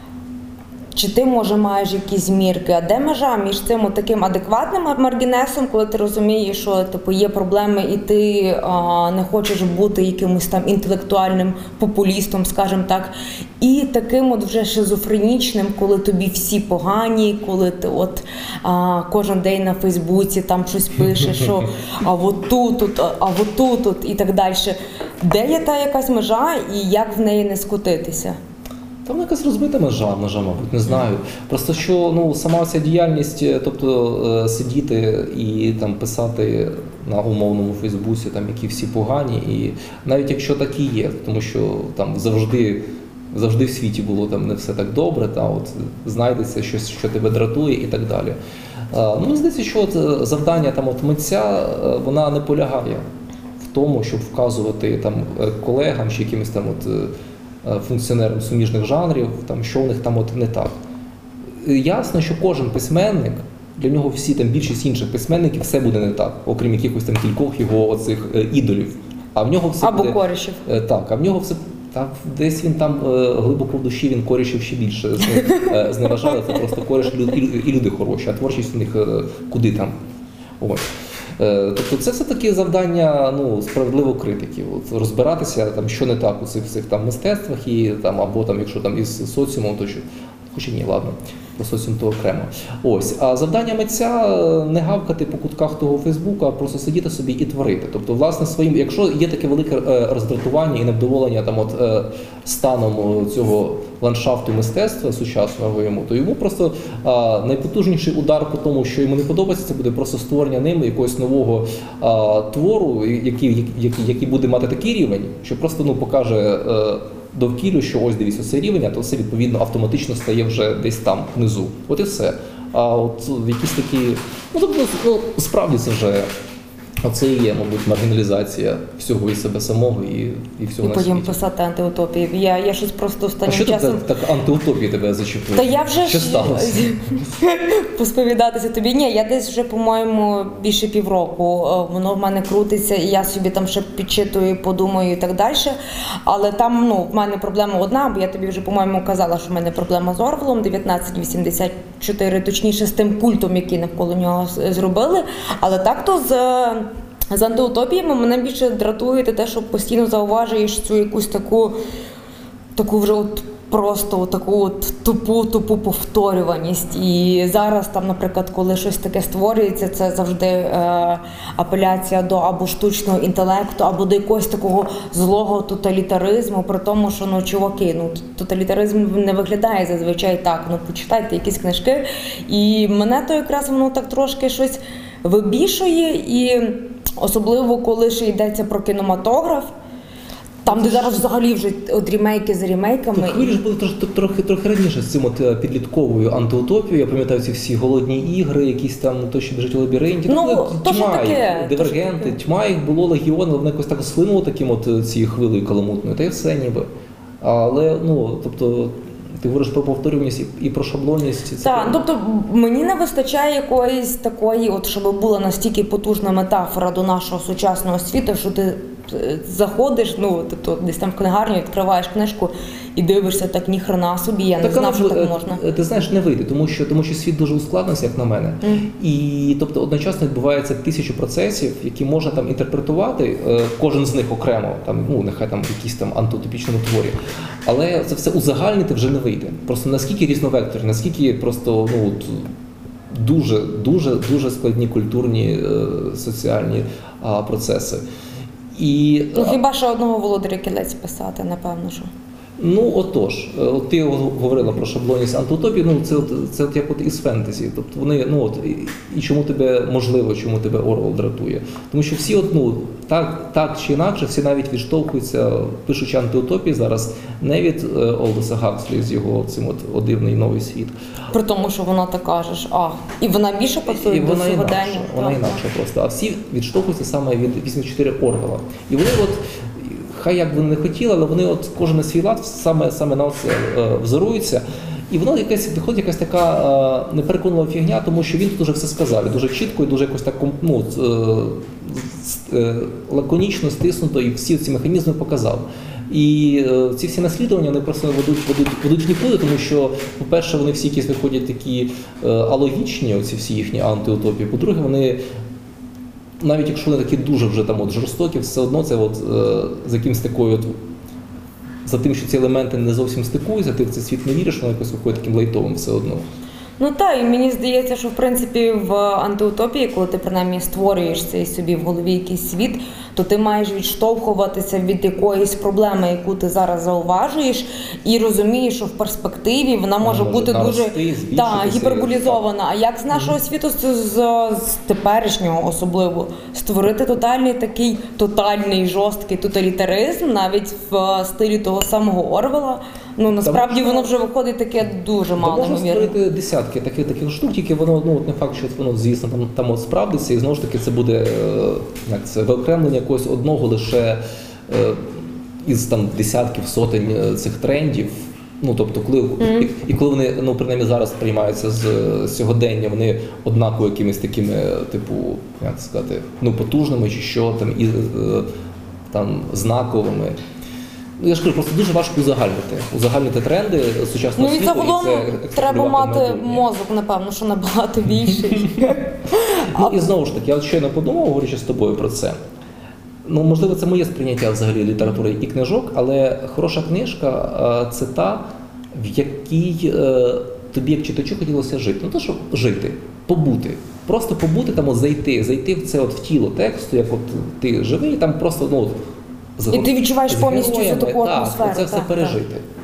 Чи ти, може, маєш якісь мірки? А де межа між цим таким адекватним маргінесом, коли ти розумієш, що типу, є проблеми і ти а, не хочеш бути якимось там інтелектуальним популістом, скажімо так, і таким от вже шизофренічним, коли тобі всі погані, коли ти от а, кожен день на Фейсбуці там щось пишеш, що а от тут, тут, а от тут, тут і так далі. Де є та якась межа і як в неї не скотитися? Там якась розбита межа, межа, мабуть, не знаю. Просто що ну, сама ця діяльність, тобто сидіти і там писати на умовному Фейсбуці, там, які всі погані, і навіть якщо так і є, тому що там завжди, завжди в світі було там не все так добре, та от знайдеться щось, що тебе дратує і так далі. Ну, мені здається, що от завдання там от митця, вона не полягає в тому, щоб вказувати там колегам чи якимось там от функціонерам суміжних жанрів, там, що у них там от не так. Ясно, що кожен письменник, для нього всі, там, більшість інших письменників, все буде не так, окрім якихось там кількох його оцих ідолів. А в нього все Або буде, корішів. Так, а в нього все, та, десь він там глибоко в душі, він корішів ще більше зневажає, це просто коріш і люди хороші, а творчість у них куди там. Ось. Тобто це все-таки завдання ну, справедливо критиків. От, розбиратися, там, що не так у цих всіх там, мистецтвах, і, там, або там, якщо там, із соціумом, то що. Хоча ні, ладно, про соціум то окремо. Ось. А завдання митця не гавкати по кутках того Фейсбука, а просто сидіти собі і творити. Тобто, власне, своїм, якщо є таке велике роздратування і невдоволення там, от, станом цього ландшафту мистецтва сучасного йому, то йому просто а, найпотужніший удар по тому, що йому не подобається, це буде просто створення ним якогось нового а, твору, який, який, який буде мати такий рівень, що просто ну, покаже а, довкіллю, що ось дивіться, цей рівень, а то все відповідно автоматично стає вже десь там внизу. От і все. А от якісь такі, ну тобто, ну, справді це вже Оце і є, мабуть, маргіналізація всього і себе самого, і, і всього І на потім світі. писати антиутопії. Я, я щось просто А останнім що часом... так, так антиутопії тебе зачепили? Та я вже що ж сталося? посповідатися тобі. Ні, я десь вже, по-моєму, більше півроку. Е, Воно в мене крутиться, і я собі там ще підчитую, подумаю і так далі. Але там, ну, в мене проблема одна, бо я тобі вже, по-моєму, казала, що в мене проблема з Орвелом дев'ятнадцять вісімдесят чотири, точніше з тим культом, який навколо нього з- зробили. Але так-то з... З антиутопіями мене більше дратує те, що постійно зауважуєш цю якусь таку, таку вже от просто таку от тупу, тупу повторюваність. І зараз там, наприклад, коли щось таке створюється, це завжди е, апеляція до або штучного інтелекту, або до якогось такого злого тоталітаризму, при тому, що, ну, чуваки, ну, тоталітаризм не виглядає зазвичай так, ну, почитайте якісь книжки. І мене то якраз воно так трошки щось вибішує, і особливо, коли ще йдеться про кінематограф, там, де зараз взагалі вже от рімейки за рімейками. Так хвилі ж були трохи, трохи, трохи раніше з цим от е, підлітковою антиутопією. Я пам'ятаю ці всі голодні ігри, якісь там то, що біжить у лабіринті. Ну, Там то, що тьма таке, їх, то, що дивергенти, таке. тьма їх було легіон, але вони якось так слинуло таким от е, цією хвилею каламутною, та й все ніби. Але, ну, тобто, ти говориш про повторюваність і, і про шаблонність. Це Так, тобто мені не вистачає якоїсь такої, от щоб була настільки потужна метафора до нашого сучасного світу, що ти е, заходиш, ну, тобто десь там в книгарню, відкриваєш книжку і дивишся так ні хрена собі, я не Так, знав, що але, так е, можна. Ти знаєш, не вийде, тому що, тому що світ дуже ускладнився, як на мене. Mm. І тобто одночасно відбувається тисячу процесів, які можна там інтерпретувати, е, кожен з них окремо, там, ну, нехай там в якійсь там антиутопічному творі. Але це все узагальнити вже не вийде. Просто наскільки різновекторні, наскільки просто, ну, от, дуже, дуже, дуже складні культурні, е, соціальні а, процеси. І, Ну, хіба що одного володаря кілець писати, напевно, що. Ну, отож, е, от ти говорила про шаблонність антиутопії, ну це от, це от як от із фентезі. Тобто вони, ну от і, і чому тебе можливо, чому тебе Орвел дратує? Тому що всі, от, ну, так, так чи інакше, всі навіть відштовхуються, пишучи антиутопії зараз, не від е, Олдоса Гакслі з його цим от «О дивний новий світ». При тому, що вона така ж, а, і вона більше пасує І до вона сьогодення. інакша, вона Так, інакша просто. А всі відштовхуються саме від вісімдесят чотири Орвела. І вони от, хай як вони не хотіли, але вони от кожен на свій лад саме, саме на це е, взоруються. І воно якась виходить якась така е, непереконлива фігня, тому що він тут уже все сказав. І дуже чітко і дуже якось так, ну, е, е, лаконічно, стиснуто, і всі ці механізми показав. І е, ці всі наслідування вони просто ведуть, ведуть, ведуть нікуди, тому що, по-перше, вони всі якісь виходять такі е, алогічні, оці всі їхні антиутопії. По-друге, вони, навіть якщо вони такі дуже вже там от жорстокі, все одно це от, е, за якимсь такою от, за тим, що ці елементи не зовсім стикуються, ти в цей світ не віриш, воно якось виходить таким лайтовим все одно. Ну так, і мені здається, що в принципі в антиутопії, коли ти принаймні створюєш цей собі в голові якийсь світ, то ти маєш відштовхуватися від якоїсь проблеми, яку ти зараз зауважуєш, і розумієш, що в перспективі вона може може бути нарости, дуже збільшитися. та, гіперболізована. А як з нашого світу, з, з, з теперішнього особливо, створити тотальний такий тотальний жорсткий тоталітаризм, навіть в стилі того самого Орвела, ну насправді можна- воно вже виходить таке дуже Та мало можна ймовірно. створити десятки таких таких штук, тільки воно, ну, от не факт, що воно, звісно, там, там от справдиться, і знову ж таки це буде е, як це, виокремлення якогось одного лише е, із там десятків, сотень е, цих трендів. Ну, тобто, коли Mm-hmm. і, і коли вони, ну, принаймні зараз приймаються з е, сьогодення, вони однаково якимись такими, типу, як це сказати, ну, потужними чи що, там, і, е, там, знаковими. Ну, я ж кажу, просто дуже важко узагальнити. Узагальнити тренди сучасного Ну і світу. загалом це екстраполювати треба в мати майбутнє. мозок, напевно, що набагато більший. Ну і знову ж таки, я от щойно подумав, говорячи з тобою про це. Ну, можливо, це моє сприйняття взагалі літератури і книжок, але хороша книжка – це та, в якій е, тобі, як читачу, хотілося жити. Не те, щоб жити, побути. Просто побути, там, от, зайти, зайти в це от, в тіло тексту, як от ти живий, там просто, ну, от, з І ти відчуваєш з повністю цю героями, таку так, атмосферу, це все так, пережити.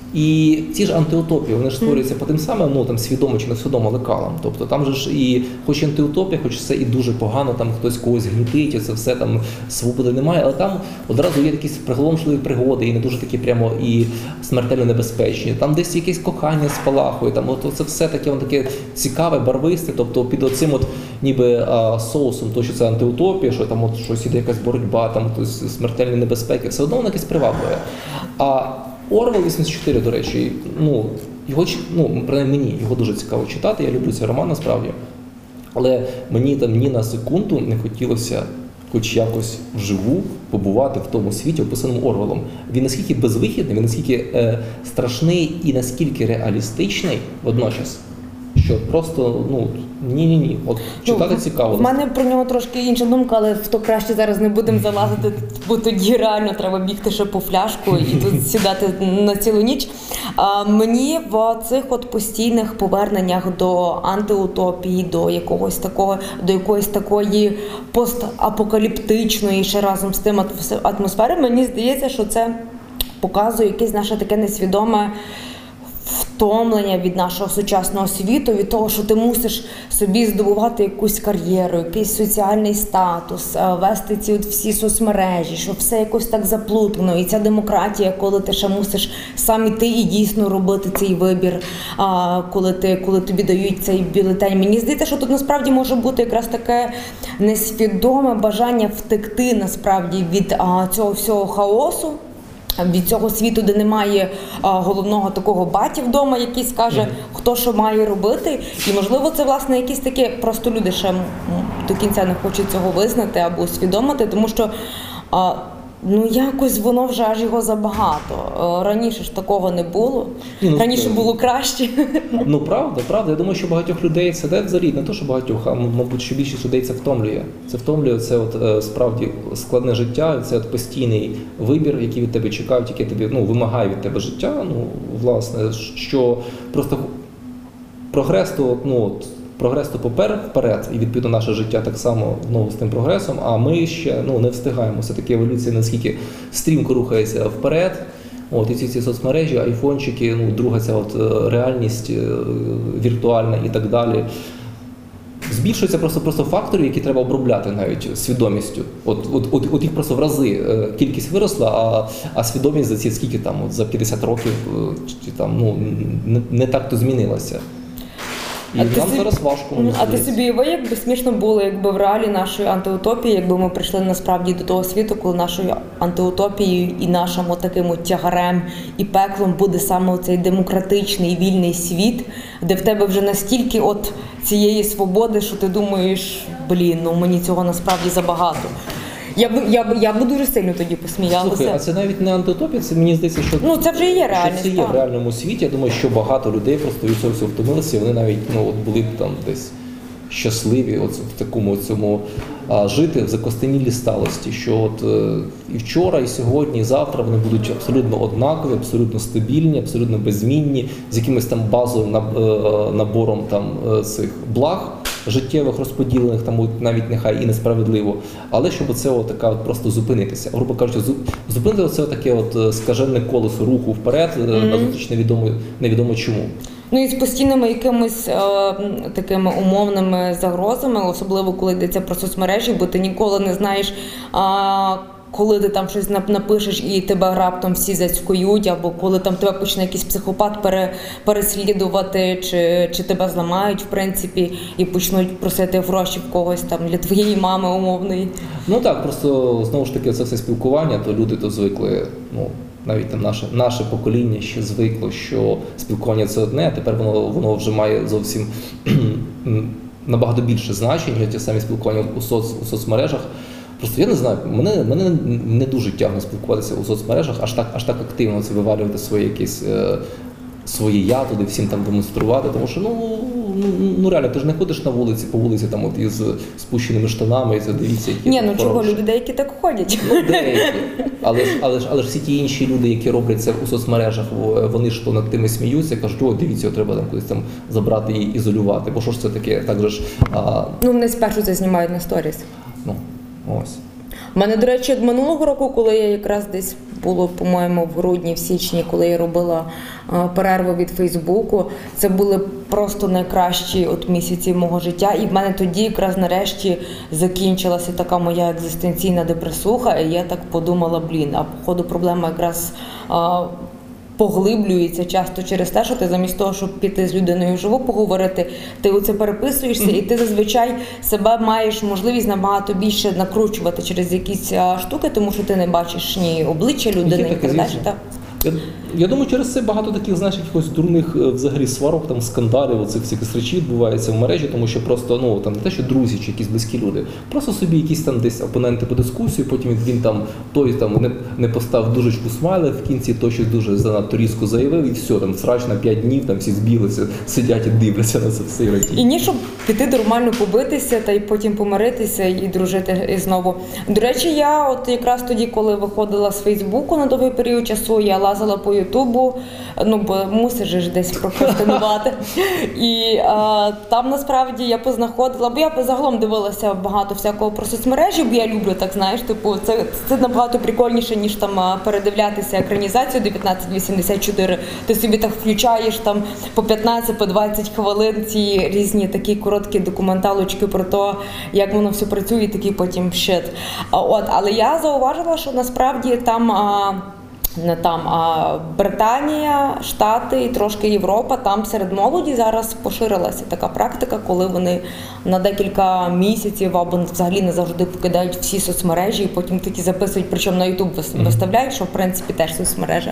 І ці ж антиутопії, вони ж створюються по тим самим, ну там свідомо чи несвідомо лекалам. Тобто там же ж і хоч антиутопія, хоч все і дуже погано, там хтось когось гнітить, і це все там свободи немає, але там одразу є якісь приголомшливі пригоди, і не дуже такі прямо і смертельно небезпечні. Там десь якесь кохання спалахує, там от це все таке, воно таке цікаве, барвисте, тобто під оцим от ніби а, соусом, то що це антиутопія, що там от щось іде якась боротьба, там хтось смертельні небезпеки, все одно воно якесь привабливе. А Орвел вісімдесят чотири, до речі, ну, його, ну, принаймні мені, його дуже цікаво читати, я люблю цей роман насправді, але мені там ні на секунду не хотілося хоч якось вживу побувати в тому світі, описаному Орвелом. Він наскільки безвихідний, він наскільки е, страшний і наскільки реалістичний водночас, що просто, ну, ні-ні-ні, от читати ну, цікаво. В мене про нього трошки інша думка, але в то краще зараз не будемо залазити, бо тоді реально треба бігти ще по фляжку і тут сідати на цілу ніч. А, мені в цих от постійних поверненнях до антиутопії, до якогось такого, до якоїсь такої постапокаліптичної, ще разом з тим атмосфери, мені здається, що це показує якесь наше таке несвідоме втомлення від нашого сучасного світу, від того, що ти мусиш собі здобувати якусь кар'єру, якийсь соціальний статус, вести ці от всі соцмережі, що все якось так заплутано. І ця демократія, коли ти ще мусиш сам іти і дійсно робити цей вибір, коли, ти, коли тобі дають цей бюлетень. Мені здається, що тут насправді може бути якраз таке несвідоме бажання втекти насправді від цього всього хаосу, від цього світу, де немає а, головного такого баті вдома, який скаже, хто що має робити. І, можливо, це, власне, якісь такі, просто люди ще до кінця не хочуть цього визнати або усвідомити, тому що а, ну, якось воно вже аж його забагато. Раніше ж такого не було. Ну, Раніше було краще. Ну, правда, правда. Я думаю, що багатьох людей це де взагалі, не то, що багатьох, а, мабуть, що більшість людей це втомлює. Це втомлює, це от, справді складне життя, це от постійний вибір, який від тебе чекають, який тобі, ну, вимагає від тебе життя. Ну, власне, що просто прогрес, то, ну, от, прогрес то поперед, вперед, і відповідно наше життя так само ну, з тим прогресом, а ми ще ну, не встигаємо. Все-таки еволюція наскільки стрімко рухається вперед. От, і ці, ці соцмережі, айфончики, ну, друга ця от, реальність віртуальна і так далі. Збільшується просто, просто фактори, які треба обробляти навіть свідомістю. От, от, от, от їх просто в рази кількість виросла, а, а свідомість за ці скільки там, от, за п'ятдесят років чи, там, ну, не, не так-то змінилася. І нам собі, зараз важко. А ти собі уяви, якби смішно було, якби в реалі нашої антиутопії, якби ми прийшли насправді до того світу, коли нашою антиутопією і нашим таким тягарем і пеклом буде саме цей демократичний, вільний світ, де в тебе вже настільки от цієї свободи, що ти думаєш, блін, ну мені цього насправді забагато. Я б, я, б, я б дуже сильно тоді посміялася. Слухай, а це навіть не антиутопія, це мені здається, що, ну, це вже є реальність, що це є в реальному світі. Я думаю, що багато людей просто від цього всього втомилися, вони навіть ну, от були б там десь щасливі от в такому цьому а, жити в закостенілій сталості, що от е, і вчора, і сьогодні, і завтра вони будуть абсолютно однакові, абсолютно стабільні, абсолютно беззмінні, з якимось там базовим набором там цих благ життєвих розподілених, там навіть нехай і несправедливо, але щоб це от така от просто зупинитися. Грубо кажучи, зупинити це таке от скажене колесо руху вперед, mm-hmm. назустріч невідомо, невідомо чому. Ну і з постійними якимись е, такими умовними загрозами, особливо коли йдеться про соцмережі, бо ти ніколи не знаєш, а, коли ти там щось напишеш і тебе раптом всі зацькують, або коли там тебе почне якийсь психопат пере, переслідувати, чи, чи тебе зламають, в принципі, і почнуть просити гроші в когось там для твоєї мами умовної. Ну так, просто знову ж таки це все спілкування, то люди то звикли, ну, навіть там наше, наше покоління ще звикло, що спілкування це одне, а тепер воно, воно вже має зовсім набагато більше значень, ніж ті самі спілкування у, соц, у соцмережах. Просто я не знаю, мене, мене не дуже тягне спілкуватися у соцмережах, аж так, аж так активно це вивалювати своє якесь е, своє я туди, всім там демонструвати, тому що ну, ну, ну реально, ти ж не ходиш на вулиці, по вулиці там от із спущеними штанами, і це дивіться, які Ні, ну чого, люди деякі так ходять. Ну, деякі. Але ж, але ж, але ж всі ті інші люди, які роблять це у соцмережах, вони ж то над тими сміються, кажуть, о, дивіться, треба там кудись там забрати і ізолювати, бо що ж це таке, так же ж... А... Ну, вони спершу це знімають на сторіс. Ну, ось. У мене, до речі, від минулого року, коли я якраз десь було, по-моєму, в грудні, в січні, коли я робила е, перерву від Фейсбуку, це були просто найкращі от місяці мого життя. І в мене тоді якраз нарешті закінчилася така моя екзистенційна депресуха, і я так подумала, блін, а походу проблема якраз е, поглиблюється часто через те, що ти замість того, щоб піти з людиною вживу поговорити, ти оце переписуєшся, і ти зазвичай себе маєш можливість набагато більше накручувати через якісь а, штуки, тому що ти не бачиш ні обличчя людини і так далі. Я, я думаю, через це багато таких, знаєш, якихось дурних взагалі сварок, там скандалів, оцих всіх речей відбувається в мережі, тому що просто, ну, там не те, що друзі чи якісь близькі люди, просто собі якісь там десь опоненти по дискусії, потім він там, той там не, не поставив дужечку смайли, в кінці той щось дуже занадто різко заявив, і все, там срач на п'ять днів, там всі збіглися, сидять і дивляться на це все і радіють. І ні, щоб піти нормально побитися та й потім помиритися і дружити і знову. До речі, я от якраз тоді, коли виходила з Фейсбуку на довгий період часу, я лазила по Ютубу, ну, бо мусиш ж десь прокрастинувати. І а, там насправді я познаходила, бо я загалом дивилася багато всякого про соцмережі, бо я люблю, так знаєш, типу, це, це набагато прикольніше, ніж там передивлятися екранізацію дев'ятнадцять вісімдесят чотири. Ти собі так включаєш там по п'ятнадцять, по двадцять хвилин ці різні такі короткі документалочки про те, як воно все працює, і такий потім щит. От, але я зауважила, що насправді там а, не там, а Британія, Штати і трошки Європа, там серед молоді зараз поширилася така практика, коли вони на декілька місяців або взагалі не завжди покидають всі соцмережі і потім такі записують, причому на Ютуб виставляють, що в принципі теж соцмережа.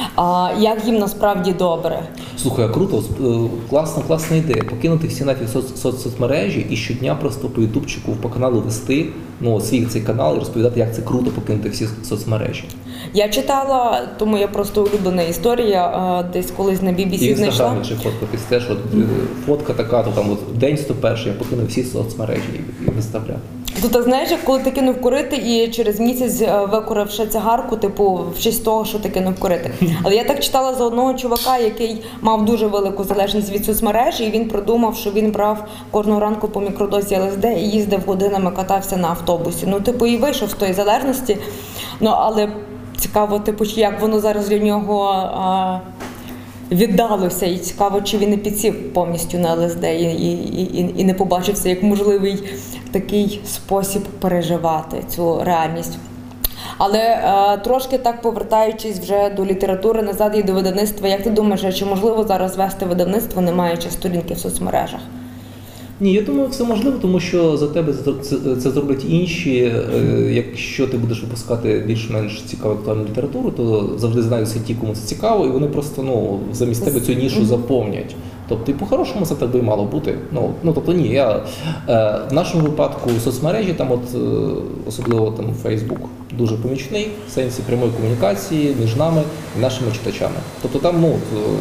А як їм насправді добре? Слухай, а круто, класна, класна ідея. Покинути всі нафіг соц, соц, соцмережі і щодня просто по ютубчику, по каналу вести, ну, свій цей канал і розповідати, як це круто покинути всі соцмережі. Я читала, тому я просто улюблена історія, десь колись на бі бі сі знайшла. І в Інстаграмі ще фоткатись теж, от mm-hmm. фотка така, то там от день сто перший, я покинув всі соцмережі і виставляв. То ти знаєш, як коли ти кинув курити і через місяць викурив ще цигарку, типу, в честь того, що ти кинув курити. Але я так читала за одного чувака, який мав дуже велику залежність від соцмережі, і він придумав, що він брав кожного ранку по мікродозі ел ес де і їздив годинами, катався на автобусі. Ну, типу, і вийшов з тої залежності. Ну, але цікаво, типу, як воно зараз для нього а, віддалося, і цікаво, чи він не підсів повністю на ел ес де і, і, і, і не побачив це як можливий такий спосіб переживати цю реальність. Але е, трошки так повертаючись вже до літератури назад і до видавництва, як ти думаєш, чи можливо зараз вести видавництво, не маючи сторінки в соцмережах? Ні, я думаю, все можливо, тому що за тебе це, це зроблять інші. Якщо ти будеш випускати більш-менш цікаву актуальну літературу, то завжди знайдуться ті, кому це цікаво, і вони просто, ну, замість тебе цю нішу заповнять. Тобто, і по-хорошому це так би і мало бути. Ну, ну тобто, ні, я е, в нашому випадку соцмережі, там от особливо там Facebook, дуже помічний в сенсі прямої комунікації між нами і нашими читачами. Тобто там, ну,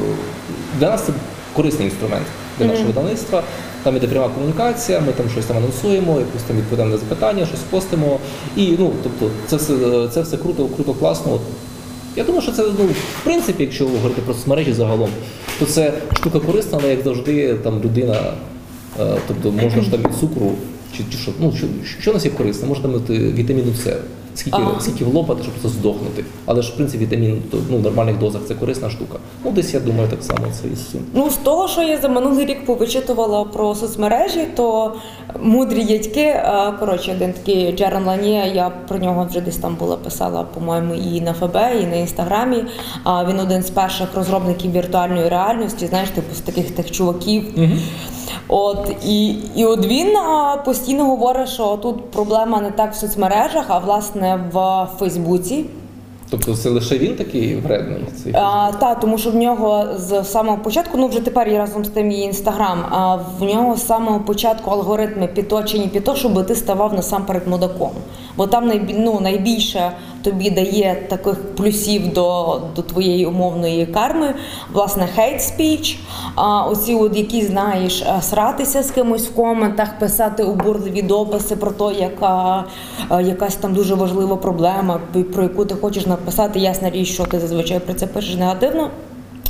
для нас це корисний інструмент для нашого видавництва. Там іде пряма комунікація, ми там щось там анонсуємо, якусь там відповідаємо на запитання, щось постимо. І, ну, тобто, це все, це все круто, круто, класно. От. Я думаю, що це, ну, в принципі, якщо говорити про соцмережі загалом, то це штука корисна, але як завжди, там людина, е, тобто можна ж там від цукру, чи, чи що, ну, що, що у нас є корисне? Можна там вітаміну С. Скільки, ага. скільки влопати, щоб просто здохнути. Але ж, в принципі, вітамін, то, ну, в нормальних дозах це корисна штука. Ну, десь, я думаю, так само це і з цим. Ну, з того, що я за минулий рік повичитувала про соцмережі, то мудрі дядьки, коротше, один такий Джерон Ланьє, я про нього вже десь там була писала, по-моєму, і на еф бе, і на Інстаграмі. Він один з перших розробників віртуальної реальності, знаєш, типу, з таких тих чуваків. Угу. От, і, і от він а, постійно говорить, що тут проблема не так в соцмережах, а власне в Фейсбуці. Тобто це лише він такий вредний? Цей Так, тому що в нього з самого початку, ну вже тепер і разом з тим і Інстаграм, а в нього з самого початку алгоритми підточені під те, щоб ти ставав насамперед мудаком. Бо там найбіль, ну, найбільше тобі дає таких плюсів до, до твоєї умовної карми, власне, hate speech, а, оці от, які, знаєш, сратися з кимось в коментах, писати обурливі дописи про те, яка а, якась там дуже важлива проблема, про яку ти хочеш написати, ясна річ, що ти зазвичай про це пишеш негативно.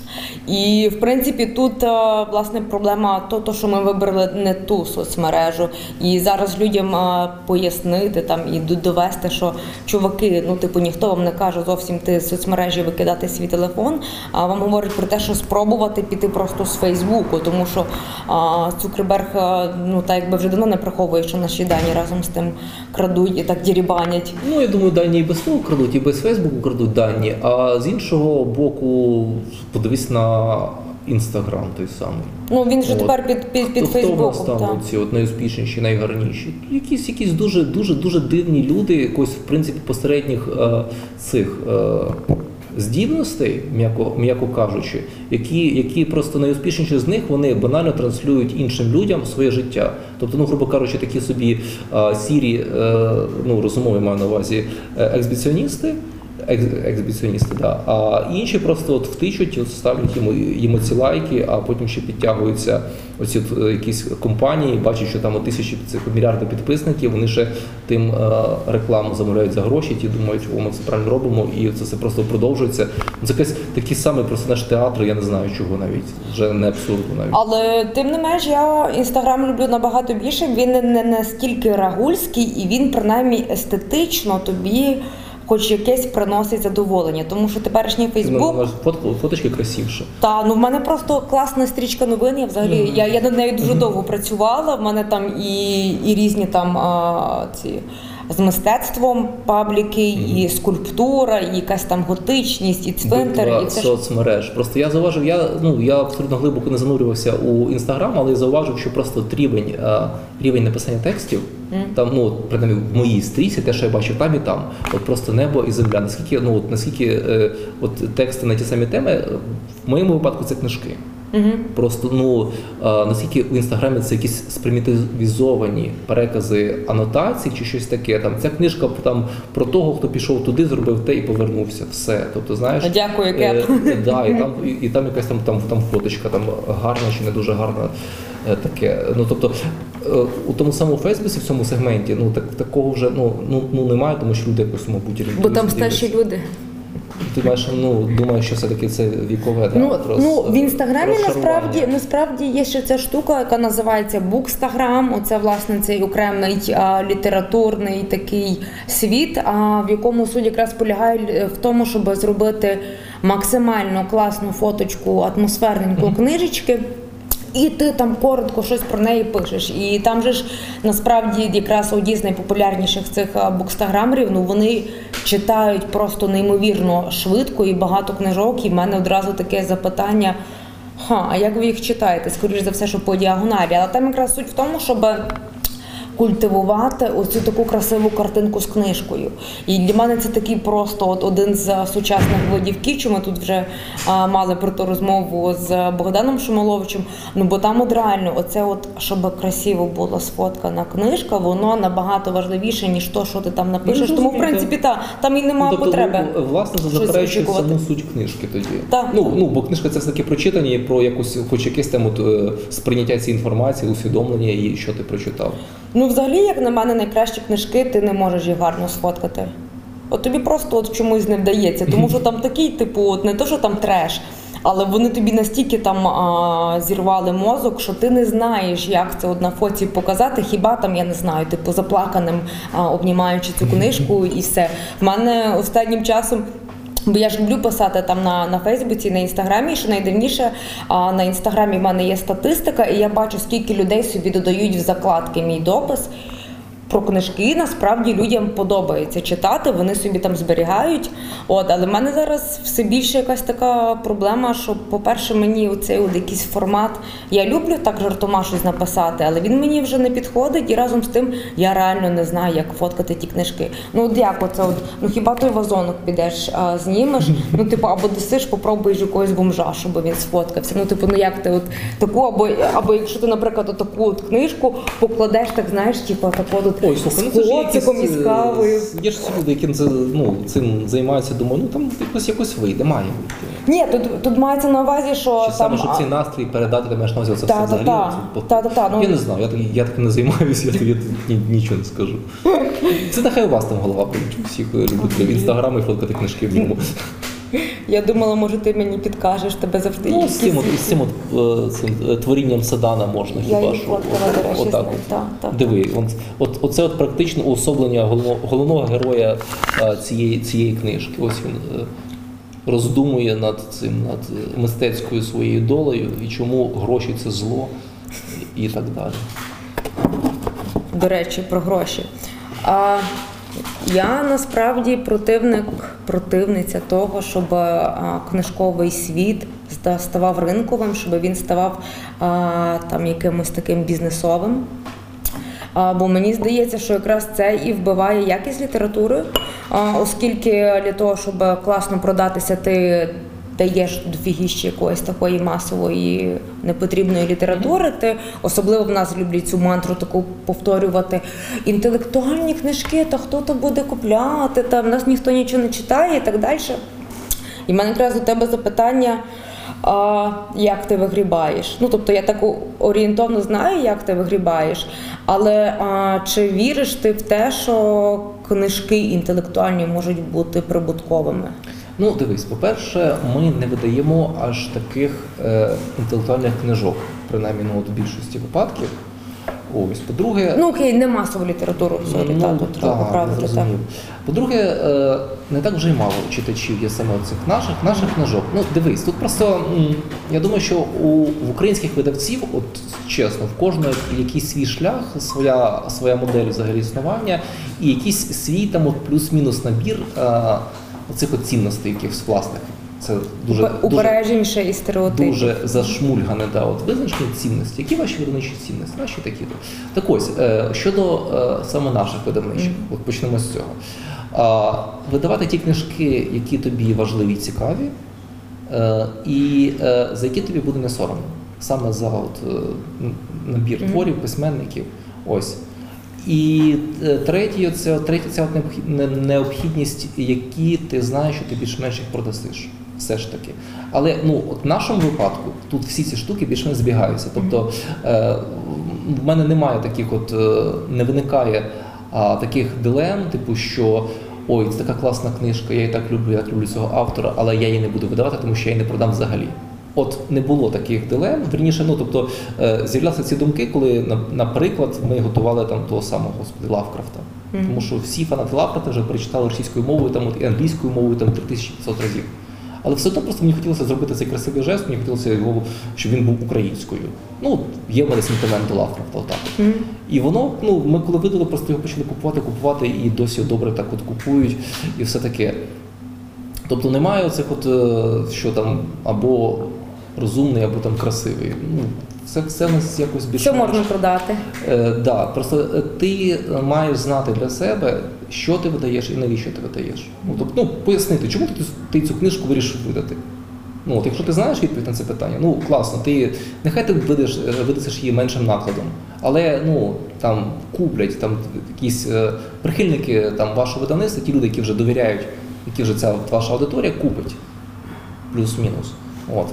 І, в принципі, тут, е, власне, проблема то, то, що ми вибрали не ту соцмережу. І зараз людям е, пояснити там і д- довести, що чуваки, ну, типу, ніхто вам не каже зовсім ти з соцмережі викидати свій телефон, а вам говорять про те, що спробувати піти просто з Фейсбуку, тому що е, Цукерберг, е, ну, так якби вже давно не приховує, що наші дані разом з тим крадуть і так дірібанять. Ну, я думаю, дані і без того крадуть, і без Фейсбуку крадуть дані, а з іншого боку, подивись на Інстаграм той самий. Ну, він же От. тепер під, під, під То хто в Фейсбуком. нас там так. ці от найуспішніші, найгарніші? Якісь, якісь дуже, дуже, дуже дивні люди, якось, в принципі, посередніх е, цих е, здібностей, м'яко, м'яко кажучи, які, які просто найуспішніші з них, вони банально транслюють іншим людям своє життя. Тобто, ну, грубо кажучи, такі собі е, сірі, е, ну, розумові маю на увазі, е, ексбіціоністи, Екз- Ексбіціоністи, да. А інші просто от втичуть, от ставлять йому, йому ці лайки, а потім ще підтягуються оці от, е, якісь компанії, бачать, що там от тисячі цих мільярди підписників, вони ще тим е, рекламу замовляють за гроші, ті думають, о, ми все правильно робимо, і це все просто продовжується. Це якийсь такий самий просто наш театр, я не знаю чого навіть, вже не абсурдно навіть. Але тим не менш, я інстаграм люблю набагато більше. Він не, не настільки рагульський, і він принаймні естетично тобі хоч якесь приносить задоволення. Тому що теперішній Фейсбук. Ну, фотку, фоточки красивше. Та ну в мене просто класна стрічка новин. Я взагалі mm-hmm. я, я над нею дуже mm-hmm. довго працювала. В мене там і, і різні там а, ці. З мистецтвом пабліки, mm-hmm. і скульптура, і якась там готичність, і цвинтар, і це соцмереж. Просто я зауважив, я ну я абсолютно глибоко не занурювався у Інстаграм, але я зауважив, що просто от рівень а, рівень написання текстів, mm-hmm. там ну принаймні в моїй стрічці, те, що я бачив там і там, от просто небо і земля. Наскільки ну от наскільки е, от тексти на ті самі теми, в моєму випадку це книжки. Угу. Просто ну а, наскільки в інстаграмі це якісь спримітивізовані перекази анотацій чи щось таке. Там ця книжка там про того, хто пішов туди, зробив те і повернувся. Все. Тобто, знаєш, дякую, Кеп. Е, да, і там і, і там якась там там там фоточка, там гарна чи не дуже гарна. Е, таке. Ну тобто е, у тому самому Фейсбуці, в цьому сегменті, ну так такого вже ну ну ну немає, тому що люди якось, мабуть, бо там старші люди. Ти маєш, ну, думаю, що все-таки це вікове, ну, да, роз, ну, в Інстаграмі насправді, насправді є ще ця штука, яка називається Букстаграм. Оце, власне, цей окремий а, літературний такий світ, а, в якому суть якраз полягає в тому, щоб зробити максимально класну фоточку, атмосферненьку mm-hmm. книжечки. І ти там коротко щось про неї пишеш. І там же ж насправді якраз одні з найпопулярніших цих букстаграмерів, ну вони читають просто неймовірно швидко і багато книжок. І в мене одразу таке запитання: ха, а як ви їх читаєте? Скоріш за все, що по діагоналі. Але там якраз суть в тому, щоб культивувати оцю таку красиву картинку з книжкою. І для мене це такий просто от один з сучасних видів кічу. Ми тут вже а, мали про ту розмову з Богданом Шумаловичем. Ну, бо там от реально оце от, щоб красиво була сфоткана книжка, воно набагато важливіше, ніж то, що ти там напишеш. Ну, тому, в принципі, та, там і немає тобто, потреби. Власне, це заперечує саму суть книжки тоді. Так. Ну, ну, бо книжка це все-таки прочитання і про якусь, хоч якесь там от, сприйняття цієї інформації, усвідомлення її, що ти прочитав. Ну, взагалі, як на мене, найкращі книжки, ти не можеш їх гарно сфоткати. От тобі просто от чомусь не вдається, тому що там такий, типу, от не то, що там треш, але вони тобі настільки там а, зірвали мозок, що ти не знаєш, як це от на фоці показати, хіба там, я не знаю, типу, заплаканим, а, обнімаючи цю книжку і все. В мене останнім часом, бо я ж люблю писати там на, на Фейсбуці, на Інстаграмі, і що найдивніше, а, на Інстаграмі в мене є статистика, і я бачу, скільки людей собі додають в закладки мій допис про книжки. Насправді людям подобається читати, вони собі там зберігають. От, але в мене зараз все більше якась така проблема, що, по-перше, мені оцей от якийсь формат, я люблю так жартома щось написати, але він мені вже не підходить, і разом з тим я реально не знаю, як фоткати ті книжки. Ну от як оце, от, ну хіба той вазонок підеш, а, знімеш, ну типу, або досиш, попробуєш якогось бомжа, щоб він сфоткався. Ну типу, ну як ти от таку, або, або якщо ти, наприклад, от таку от книжку покладеш, так знаєш, типу, так от Ой, слухай, ну, з коциком і з кавою. Є ж люди, які ну, цим займаються, думаю, ну там якось якось вийде, має вийти. Ні, тут, тут мається на увазі, що Чи там... саме, щоб цей настрій передати, ти маєш на увазі, це та, все та, взагалі? та, та, та, та, ну... Я не знаю, я, я так не займаюся, я, я ні, нічого не скажу. Це нехай у вас там голова болить, у всіх любителів інстаграму і фоткати книжки в ньому. Я думала, може ти мені підкажеш, тебе завжди Ну, є з цим, от, якісь- з цим от, е, цим, е, творінням Седана можна Я хіба їх що. фоткала, до речі, Отак з ним, от. так, так. Диви, от, от, оце от практично уособлення головного, головного героя е, цієї, цієї книжки. Ось він е, роздумує над цим, над е, мистецькою своєю долею і чому гроші це зло і так далі. До речі, про гроші. А, я насправді противник, противниця того, щоб а, книжковий світ ста- ставав ринковим, щоб він ставав а, там якимось таким бізнесовим. А, бо мені здається, що якраз це і вбиває якість літератури, а, оскільки для того, щоб класно продатися, ти даєш дофігіще якоїсь такої масової непотрібної літератури. Ти, особливо в нас люблять цю мантру таку повторювати. Інтелектуальні книжки, та хто то буде купляти, та в нас ніхто нічого не читає і так далі. І в мене якраз до тебе запитання, а, як ти вигрібаєш? Ну, тобто я так орієнтовно знаю, як ти вигрібаєш, але а, чи віриш ти в те, що книжки інтелектуальні можуть бути прибутковими? Ну, дивись, по-перше, ми не видаємо аж таких е, інтелектуальних книжок, принаймні ну, от в більшості випадків. Ось, по-друге, Ну окей, не масову літературу, сорі, ну, та, тут треба так, поправити. Так. зрозумів. По-друге, е, не так вже й мало читачів є саме цих наших, наших книжок. Ну, дивись, тут просто, м, я думаю, що у в українських видавців, от чесно, в кожного якийсь свій шлях, своя, своя модель взагалі існування і якийсь свій там от плюс-мінус набір е, оцих от цінностей якихось власних. Це дуже, Упе- дуже, Упередженіше і стереотипи. дуже зашмульгане, да, от визначені цінності. Які ваші видавничі цінності? Наші такі. Так ось, е, щодо е, саме наших видавничих, Мгм. от почнемо з цього. А, видавати ті книжки, які тобі важливі і цікаві, е, і е, за які тобі буде не соромно. Саме за от, е, н- набір Мгм. творів, письменників. Ось. І е, третє, це, третє, це от необхід- не- необхідність, які ти знаєш, що ти більш-менш їх продасиш. Все ж таки. Але ну, от в нашому випадку тут всі ці штуки більш-менш збігаються. Тобто е, в мене немає таких, от е, не виникає а, таких дилем, типу, що ой, це така класна книжка, я її так люблю, я так люблю цього автора, але я її не буду видавати, тому що я її не продам взагалі. От не було таких дилем. Вірніше, ну тобто е, з'являлися ці думки, коли, на- наприклад, ми готували там того самого господи Лавкрафта. Мгм. Тому що всі фанати Лавкрафта вже перечитали російською мовою там, от, і англійською мовою там три тисячі п'ятсот разів. Але все одно просто мені хотілося зробити цей красивий жест, мені хотілося його, щоб він був українською. Ну, є в мене сентимент до Лавкрафта, отак. от. Мгм. І воно, ну, ми коли видали, просто його почали купувати, купувати, і досі добре так от купують, і все таке. Тобто немає оцих от, е, що там, або розумний, або там красивий. Ну, все, все в нас якось більше. Що можна продати? Е, да, просто е, ти маєш знати для себе, що ти видаєш і навіщо ти видаєш. Ну, тобто, ну, пояснити, чому ти, ти цю книжку вирішив видати. Ну, от, якщо ти знаєш відповідь на це питання, ну класно, ти нехай ти видаш, е, видасиш її меншим накладом, але ну там куплять там якісь е, прихильники там вашого видавництва, ті люди, які вже довіряють, які вже ця от ваша аудиторія купить плюс-мінус. От.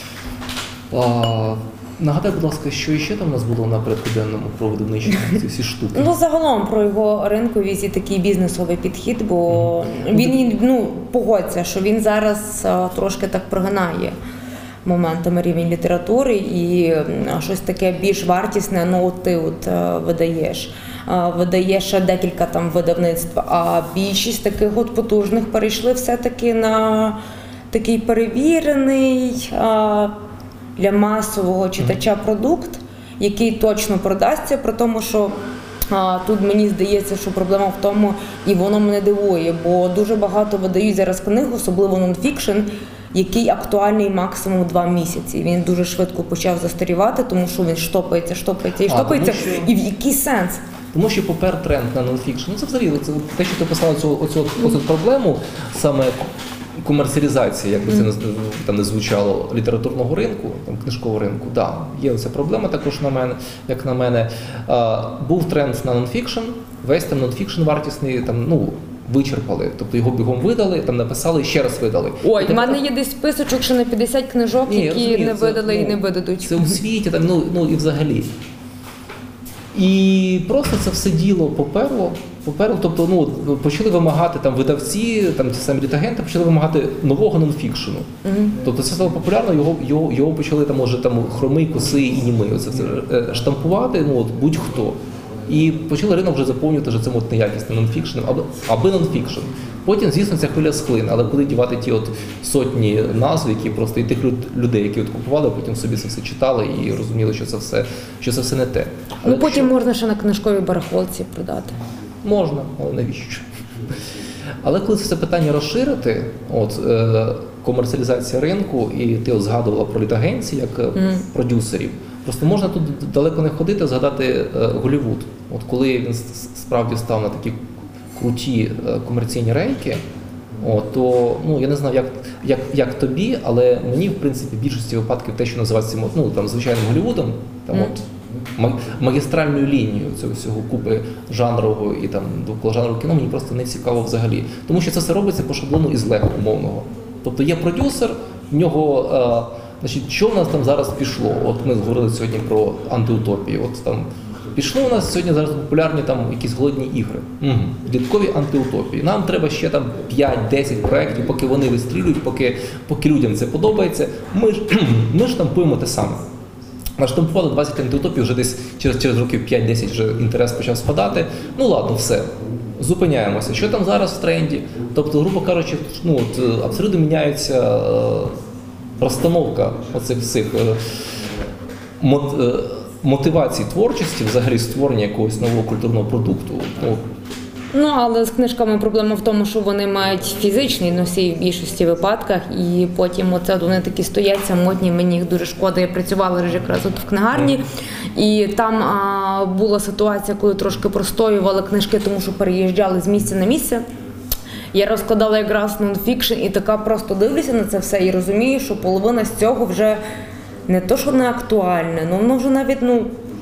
А, нагадай, будь ласка, що ще там у нас було на порядку денному про видавничі ці всі штуки? Ну, загалом про його ринковість і такий бізнесовий підхід, бо він, ну, погодься, що він зараз а, трошки так прогинає моментами рівень літератури і а, щось таке більш вартісне, ну, от ти от а, видаєш. А, видає ще декілька там видавництв, а більшість таких от потужних перейшли все-таки на такий перевірений а, для масового читача продукт, який точно продасться, при тому, що а, тут мені здається, що проблема в тому, і воно мене дивує, бо дуже багато видають зараз книг, особливо нонфікшн, який актуальний максимум два місяці. Він дуже швидко почав застарівати, тому що він штопається, штопається і А, штопається. тому що- І в який сенс? Тому що попер тренд на нонфікшн. Ну це взагалі це те, що ти писала цю оцю, оцю проблему, саме комерціалізації, як би це не, там не звучало, літературного ринку, там книжкового ринку. Да, є оця проблема також на мене, як на мене. А, був тренд на нонфікшн, весь там нонфікшн вартісний, там ну. Вичерпали, тобто його бігом видали, там написали, ще раз видали. Ой, І в тепер- мене є десь списочок ще на п'ятдесят книжок, Ні, я які розумію, не це, видали і ну, не видадуть. Це у світі, там, ну, ну і взагалі. І просто це все діло поперло, попереду, тобто, ну, почали вимагати там видавці, там ті самі літагенти, почали вимагати нового нонфікшену. Mm-hmm. Тобто це стало популярно, його, його, його почали там, може, там хромий, косий і німий, оце це штампувати, ну, от, будь-хто. І почали ринок вже заповнювати вже цим от неякісним нонфікшеном, аби, аби нонфікшн. Потім, звісно, ця хвиля схлине, але куди дівати ті от сотні назв, які просто і тих людей, які от купували, потім собі це все читали і розуміли, що це все, що це все не те. Але ну потім що... можна ще на книжковій барахолці продати. Можна, але навіщо? Але коли це питання розширити, от е, комерціалізація ринку, і ти от згадувала про літагенції як mm. продюсерів, просто можна тут далеко не ходити, згадати е, Голлівуд. От коли він справді став на такі круті е, комерційні рейки, от, то ну я не знаю, як, як, як тобі, але мені в принципі в більшості випадків те, що називається ну, там, звичайним Голлівудом, там mm. от магістральною лінією цього всього купи жанрового і там довколожанрового кіно мені просто не цікаво взагалі. Тому що це все робиться по шаблону із лего умовного. Тобто є продюсер, в нього, е, значить, що в нас там зараз пішло? От ми говорили сьогодні про антиутопію. От там пішло у нас сьогодні зараз популярні там якісь голодні ігри. Угу. Додаткові антиутопії. Нам треба ще там п'ять-десять проєктів, поки вони вистрілюють, поки, поки людям це подобається. Ми ж, ми ж штампуємо те саме. Наштампували двадцять антиутопій, вже десь через, через років п'ять-десять вже інтерес почав спадати. Ну ладно, все, зупиняємося. Що там зараз в тренді? Тобто, грубо кажучи, ну, от, абсолютно міняється е, розстановка оцих всіх е, мот, е, мотивацій творчості, взагалі створення якогось нового культурного продукту. Ну, Ну, але з книжками проблема в тому, що вони мають фізичний носій в більшості випадках, і потім оце вони такі стоять самотні, мені їх дуже шкода. Я працювала якраз от в книгарні, і там а, була ситуація, коли трошки простоювали книжки, тому що переїжджали з місця на місце. Я розкладала якраз нонфікшн і така просто дивлюся на це все і розумію, що половина з цього вже не то, що не актуальне, ну воно вже навіть, ну,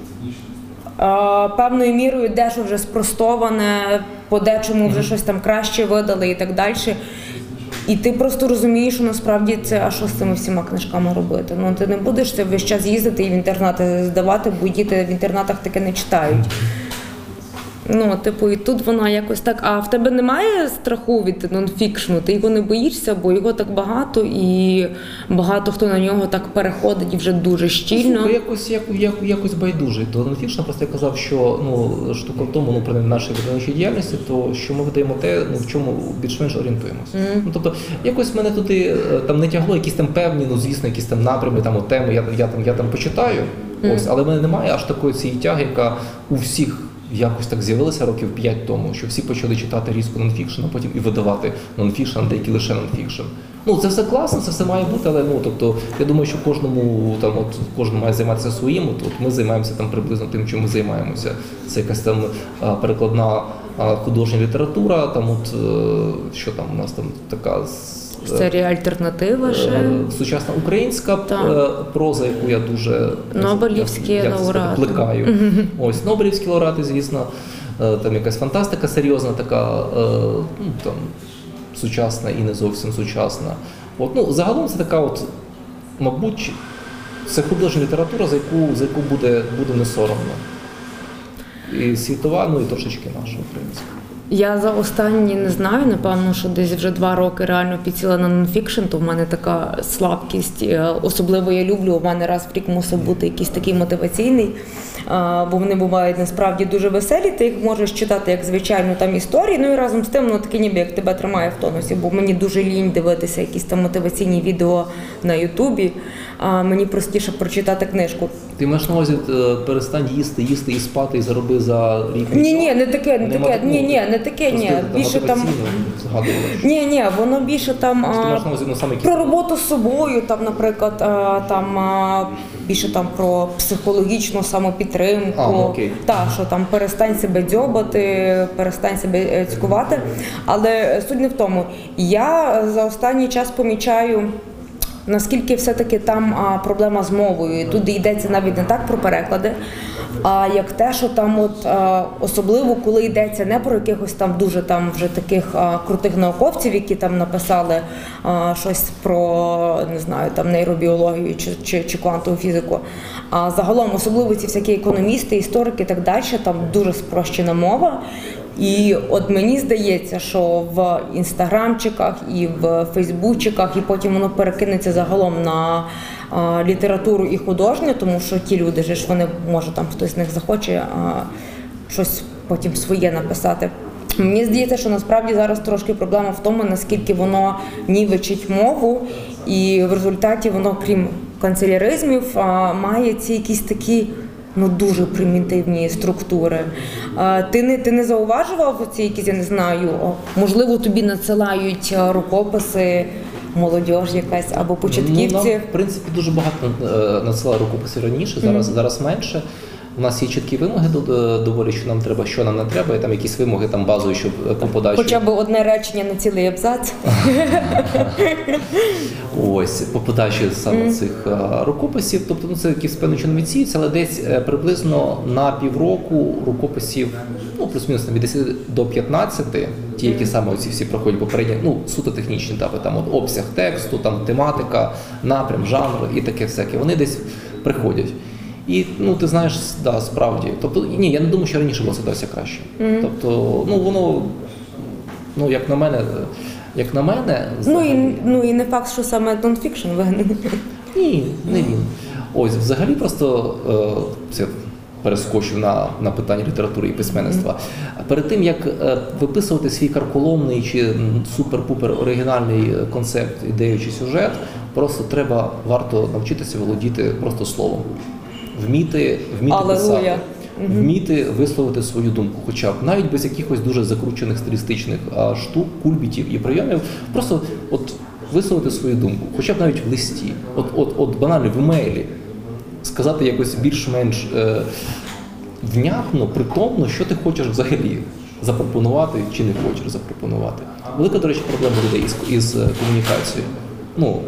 певною мірою дещо вже спростоване, по дечому вже щось там краще видали і так далі. І ти просто розумієш, що насправді це, а що з цими всіма книжками робити? Ну, ти не будеш це весь час їздити і в інтернати здавати, бо діти в інтернатах таке не читають. Ну, типу, і тут вона якось так, а в тебе немає страху від нонфікшну? Ти його не боїшся, бо його так багато, і багато хто на нього так переходить вже дуже щільно. Слухай, якось, як, як, якось байдужий до нонфікшну. Просто я казав, що ну, штука в тому, ну, принаймні, нашій видавничій діяльності, то що ми видаємо те, ну, в чому більш-менш орієнтуємося. Mm. Ну, тобто, якось мене туди там не тягло якісь там певні, ну, звісно, якісь там напрями, там, от, теми, я, я, там, я там почитаю, mm. ось, але в мене немає аж такої цієї тяги, яка у всіх якось так з'явилося років п'ять тому, що всі почали читати різко нонфікшн, а потім і видавати нонфікшн, деякі лише нонфікшн. Ну, це все класно, це все має бути, але ну, тобто, я думаю, що кожному там от кожен має займатися своїм. От, от ми займаємося там приблизно тим, чим ми займаємося. Це якась там а, перекладна а, художня література, там от що там у нас там така серія альтернатива ще. Сучасна українська так. проза, яку я дуже Нобелівські лауреати. Плекаю. Mm-hmm. Ось Нобелівські лауреати, звісно, там якась фантастика серйозна, така ну, там, сучасна і не зовсім сучасна. От, ну, загалом це така, от, мабуть, це художня література, за яку, за яку буде, буде не соромно. І світова, ну і трошечки наша українська. Я за останні, не знаю, напевно, що десь вже два роки реально підсіла на нонфікшн, то в мене така слабкість. Особливо я люблю, у мене раз в рік мусить бути якийсь такий мотиваційний, бо вони бувають насправді дуже веселі, ти їх можеш читати як звичайно там історії, ну і разом з тим, ну таке ніби як тебе тримає в тонусі, бо мені дуже лінь дивитися якісь там мотиваційні відео на Ютубі, а мені простіше прочитати книжку. Ти маєш на увазі, перестань їсти, їсти і спати і зароби за рік? Ні, ні, не таке, не таке, ні, ні, не таке, ні, більше там, ні, ні, воно більше там а, про роботу з собою, там, наприклад, а, там а, більше там про психологічну самопідтримку, а, ну, та, що там перестань себе дзьобати, перестань себе цькувати, але суть не в тому. Я за останній час помічаю, наскільки все-таки там а, проблема з мовою. І тут йдеться навіть не так про переклади, а як те, що там от а, особливо, коли йдеться не про якихось там дуже там вже таких а, крутих науковців, які там написали а, щось про, не знаю, там нейробіологію чи, чи, чи квантову фізику, а загалом особливо ці всякі економісти, історики і так далі, там дуже спрощена мова. І от мені здається, що в інстаграмчиках і в фейсбучиках, і потім воно перекинеться загалом на а, літературу і художню, тому що ті люди ж вони, може там хтось з них захоче а, щось потім своє написати. Мені здається, що насправді зараз трошки проблема в тому, наскільки воно нівечить мову, і в результаті воно, крім канцеляризмів, а, має ці якісь такі ну дуже примітивні структури. А, ти не ти не зауважував ці якісь, я не знаю, о, можливо, тобі надсилають рукописи молодіж якась або початківці? Ну, нам, в принципі, дуже багато надсилали рукописів раніше, зараз, mm-hmm. зараз менше. У нас є чіткі вимоги доволі, що нам треба, що нам не треба, і там якісь вимоги там базові, щоб по подачі. Хоча б одне речення на цілий абзац. Ось, по подачі саме mm. цих а, рукописів, тобто ну, це якісь певно чином відсіються, але десь приблизно на півроку рукописів, ну плюс-мінус від десяти до п'ятнадцяти, ті, які саме оці всі проходять попередні, ну суто технічні етапи, там от обсяг тексту, там тематика, напрям, жанр і таке всяке, вони десь приходять. І, ну, ти знаєш, да, справді. Тобто, ні, я не думаю, що раніше було це дався краще. Mm-hmm. Тобто, ну, воно, ну, як на мене, як на мене... Ну, і, ну, і не факт, що саме нонфікшн вигнаний. Ні, не він. Ось, взагалі просто, е, це перескочив на, на питання літератури і письменництва. Mm-hmm. Перед тим, як е, виписувати свій карколомний чи супер-пупер оригінальний концепт, ідею чи сюжет, просто треба, варто навчитися володіти просто словом. Вміти, вміти писати, mm-hmm. вміти висловити свою думку, хоча б навіть без якихось дуже закручених стилістичних а, штук, кульбітів і прийомів, просто от висловити свою думку, хоча б навіть в листі, от, от, от банально в емейлі, сказати якось більш-менш е, внятно, притомно, що ти хочеш взагалі запропонувати чи не хочеш запропонувати. Велика, до речі, проблема людей із, із комунікацією. Ну,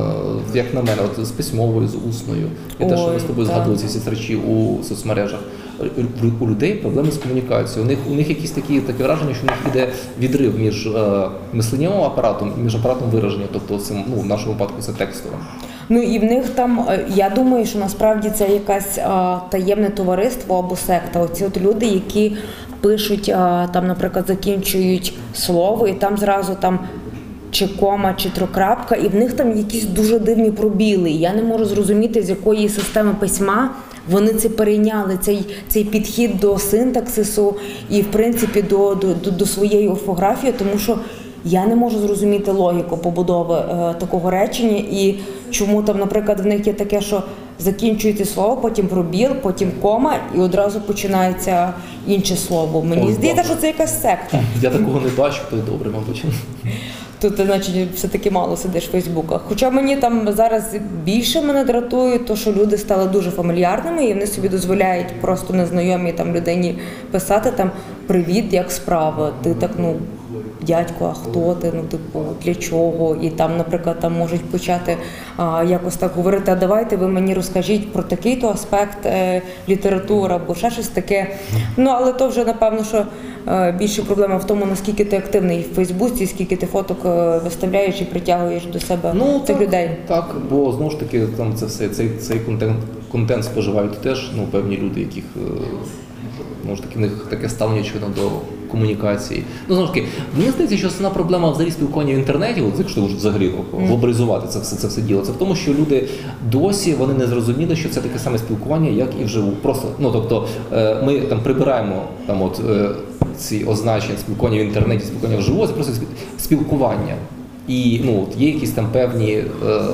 як на мене, от з письмовою, з усною, і те, що ми з тобою згадували ці всі речі у соцмережах. У людей проблеми з комунікацією. У них, у них якісь такі, такі враження, що у них іде відрив між е, мисленнєвим апаратом і між апаратом вираження, тобто цим, ну, в нашому випадку це текстовим. Ну і в них там, я думаю, що насправді це якесь а, таємне товариство або секта. Оці от люди, які пишуть, а, там, наприклад, закінчують слово, і там зразу там чи кома, чи трокрапка, і в них там якісь дуже дивні пробіли. Я не можу зрозуміти, з якої системи письма вони це перейняли, цей, цей підхід до синтаксису і, в принципі, до, до, до своєї орфографії, тому що я не можу зрозуміти логіку побудови е, такого речення і чому там, наприклад, в них є таке, що закінчується слово, потім пробіл, потім кома і одразу починається інше слово. Мені Ой, здається, добре. що це якась секта. Я такого не бачу, то й добре, мабуть. Тут ти, значить, все-таки мало сидиш в Фейсбуках. Хоча мені там зараз більше мене дратує, то що люди стали дуже фамільярними і вони собі дозволяють просто незнайомій там людині писати там «Привіт, як справа?» Ти так, ну, дядько, а хто ти, ну, типу, для чого? І там, наприклад, там можуть почати а, якось так говорити, а давайте ви мені розкажіть про такий-то аспект е, літератури або ще щось таке. Ну, але то вже, напевно, що е, більше проблема в тому, наскільки ти активний в Фейсбуці, скільки ти фоток е, виставляєш і притягуєш до себе ну, цих так, людей. Так, бо, знову ж таки, там це все, цей, цей контент, контент споживають теж, ну, певні люди, яких, ну, ж таки, в них таке ставлення, очевидно, до комунікації. Ну, знову ж таки, мені здається, що основна проблема взагалі спілкування в інтернеті, от, якщо взагалі глобалізувати це все, це все діло, це в тому, що люди досі, вони не зрозуміли, що це таке саме спілкування, як і вживу. Просто, ну, тобто, ми там прибираємо там, от, ці означення спілкування в інтернеті, спілкування вживу, це просто спілкування. І, ну, от, є якісь там певні е,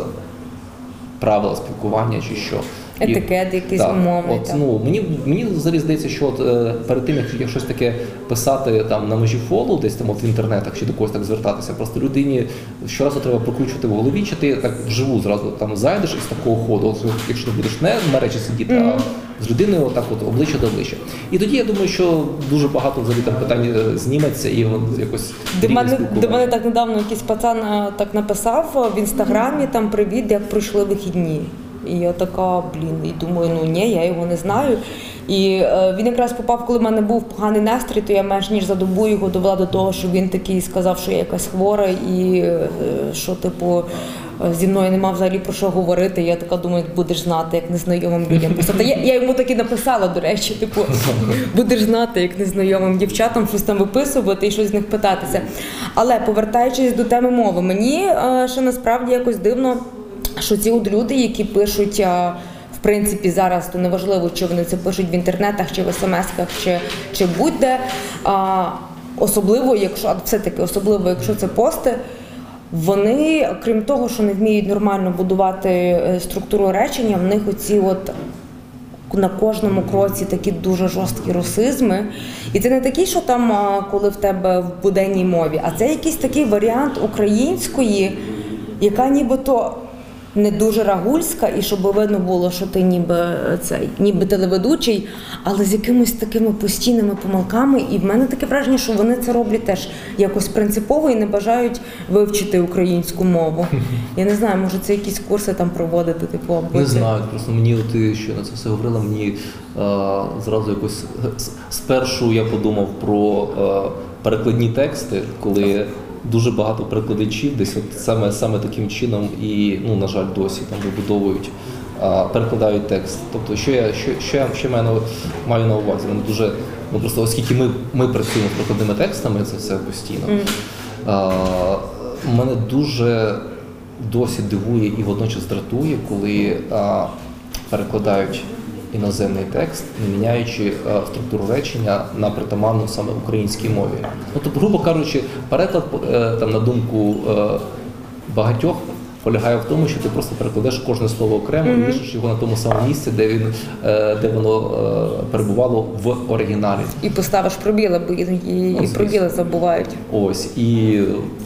правила спілкування чи що. Етикет, якісь умови. От, ну, мені, мені взагалі здається, що от, е, перед тим, як щось таке писати там, на межі фолу, десь там от, в інтернетах, чи до когось так звертатися, просто людині щоразу треба прокручувати в голові, чи ти так вживу зразу там зайдеш із такого ходу, от, якщо ти будеш не в мережі сидіти, mm-hmm. а з людиною отак от, обличчя до обличчя. І тоді я думаю, що дуже багато взагалі там питань зніметься і якось до мене, до мене так недавно якийсь пацан так написав в інстаграмі, там привіт, як пройшли вихідні. І я така, блін, і думаю, ну ні, я його не знаю. І е, він якраз попав, коли в мене був поганий настрій, то я менш ніж за добу його довела до того, що він такий сказав, що я якась хвора і е, що, типу, зі мною нема взагалі про що говорити. Я така думаю, будеш знати, як незнайомим людям писати. Я, я йому так і написала, до речі, типу, будеш знати, як незнайомим дівчатам щось там виписувати і щось з них питатися. Але повертаючись до теми мови, мені ще насправді якось дивно, що ці от люди, які пишуть, в принципі, зараз, то неважливо, чи вони це пишуть в інтернетах, чи в смс-ках, чи, чи будь-де, особливо, якщо, а все-таки особливо, якщо це пости, вони, крім того, що не вміють нормально будувати структуру речення, в них оці от на кожному кроці такі дуже жорсткі русизми. І це не такі, що там, коли в тебе в буденній мові, а це якийсь такий варіант української, яка нібито не дуже рагульська, і щоб видно було, що ти ніби, цей, ніби телеведучий, але з якимись такими постійними помилками. І в мене таке враження, що вони це роблять теж якось принципово і не бажають вивчити українську мову. Я не знаю, може це якісь курси там проводити, типу, або не це... знаю, просто мені ти що на це все говорила, мені а, зразу якось спершу я подумав про а, перекладні тексти, коли дуже багато перекладачів десь от саме саме таким чином і, ну, на жаль, досі там вибудовують, а, перекладають текст. Тобто, що я що, що я ще маю, маю на увазі? Вони дуже, ну просто оскільки ми, ми працюємо з перекладними текстами, це все постійно. Mm. А, мене дуже досі дивує і водночас дратує, коли а, перекладають іноземний текст, не міняючи а, структуру речення на притаманну саме українській мові. Ну, тобто, грубо кажучи, переклад, е, там, на думку е, багатьох, полягає в тому, що ти просто перекладеш кожне слово окремо mm-hmm. і пишеш його на тому самому місці, де, він, е, де воно е, перебувало в оригіналі. І поставиш пробіли, бо і, і, і пробіли забувають. Ось, і,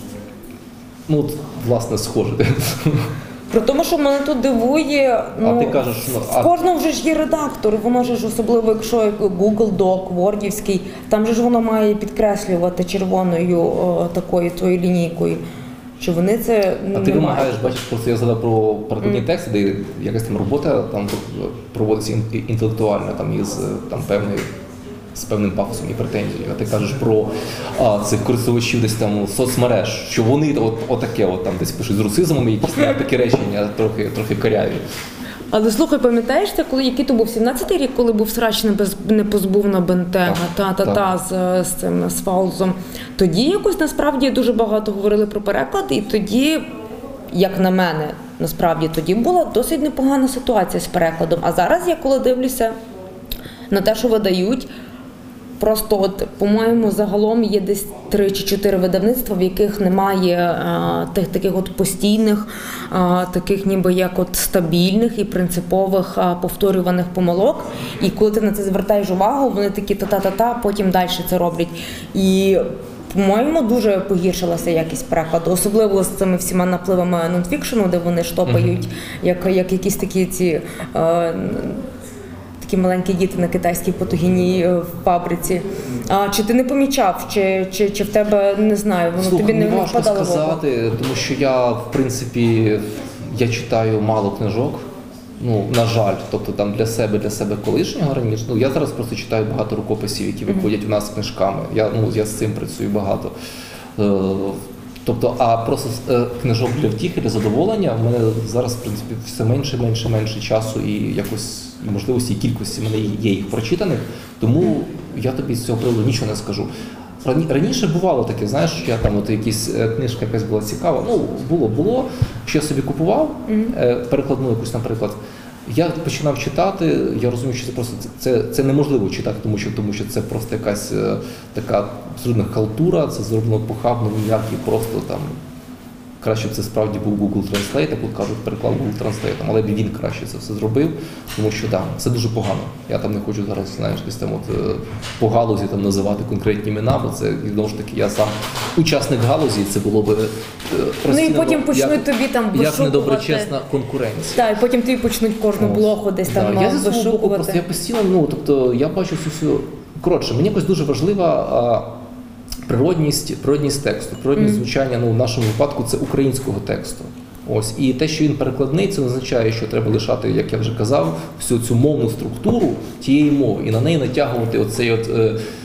ну, власне, схоже. Про тому, що мене тут дивує, ну, а ти кажеш, ну, в кожного вже ж є редактор, воно ж особливо, якщо Google Doc, Wordівський, там же ж воно має підкреслювати червоною о, такою твоєю лінійкою. Що вони це а ти вимагаєш, бачиш, просто я згадав про перекладні mm. тексти, де якась там робота там проводиться інтелектуальна, там із там певною з певним пафосом і претензією. А ти кажеш про а, цих користувачів десь там соцмереж, що вони от, отаке от там десь пишуть з русизмами, якісь такі речення трохи трохи коряві. Але слухай, пам'ятаєш, це коли який то був сімнадцятий рік, коли був срач не, без, не позбувна Бентега, та-та-та з, з цим з Фаузом. Тоді якось насправді дуже багато говорили про переклад, і тоді, як на мене, насправді тоді була досить непогана ситуація з перекладом. А зараз я коли дивлюся на те, що видають, просто от, по-моєму, загалом є десь три чи чотири видавництва, в яких немає а, тих таких от постійних, а, таких ніби як от стабільних і принципових а, повторюваних помилок. І коли ти на це звертаєш увагу, вони такі та-та-та-та, потім далі це роблять. І, по-моєму, дуже погіршилася якість перекладу, особливо з цими всіма напливами нонфікшену, де вони штопають, mm-hmm. як, як якісь такі ці... А, такі маленькі діти на китайській патогенії в фабриці. А чи ти не помічав, чи, чи, чи в тебе, не знаю, воно Слухай, тобі не важко впадало в око? сказати, тому що я, в принципі, я читаю мало книжок, ну, на жаль, тобто там для себе, для себе колишнього раніше. Ну, я зараз просто читаю багато рукописів, які виходять mm-hmm. у нас з книжками. Я, ну, я з цим працюю багато. Тобто, а просто е, книжок для втіхи, для задоволення, в мене зараз, в принципі, все менше, менше, менше часу і якось і можливості, і кількості в мене є їх прочитаних, тому я тобі з цього приводу нічого не скажу. Раніше бувало таке, знаєш, що я там от якісь книжка якась була цікава, ну, було, було, що я собі купував, mm-hmm. перекладну якусь, наприклад, я починав читати, я розумію, що це просто це, це неможливо читати, тому що, тому що це просто якась е, така абсолютна халтура, це зроблено похабно, ніякий просто там. Краще б це справді був Google Translate, як кажуть, переклад Google Translate, але б він краще це все зробив, тому що да, це дуже погано. Я там не хочу зараз, знаєш, десь там от по галузі там називати конкретні імена, бо це, знову ж таки, я сам учасник галузі, це було б ну і потім почнуть як, тобі там вишукувати. Як недоброчесна конкуренція. Так, і потім тобі почнуть кожну блоху десь там да, вишукувати. Я зі свого боку просто, я постійно, ну, тобто, я бачу цю всю, коротше, мені якось дуже важлива природність, природність тексту, природність mm. звучання, ну, в нашому випадку це українського тексту. Ось. І те, що він перекладний, це не означає, що треба лишати, як я вже казав, всю цю мовну структуру тієї мови і на неї натягувати оцей от, е,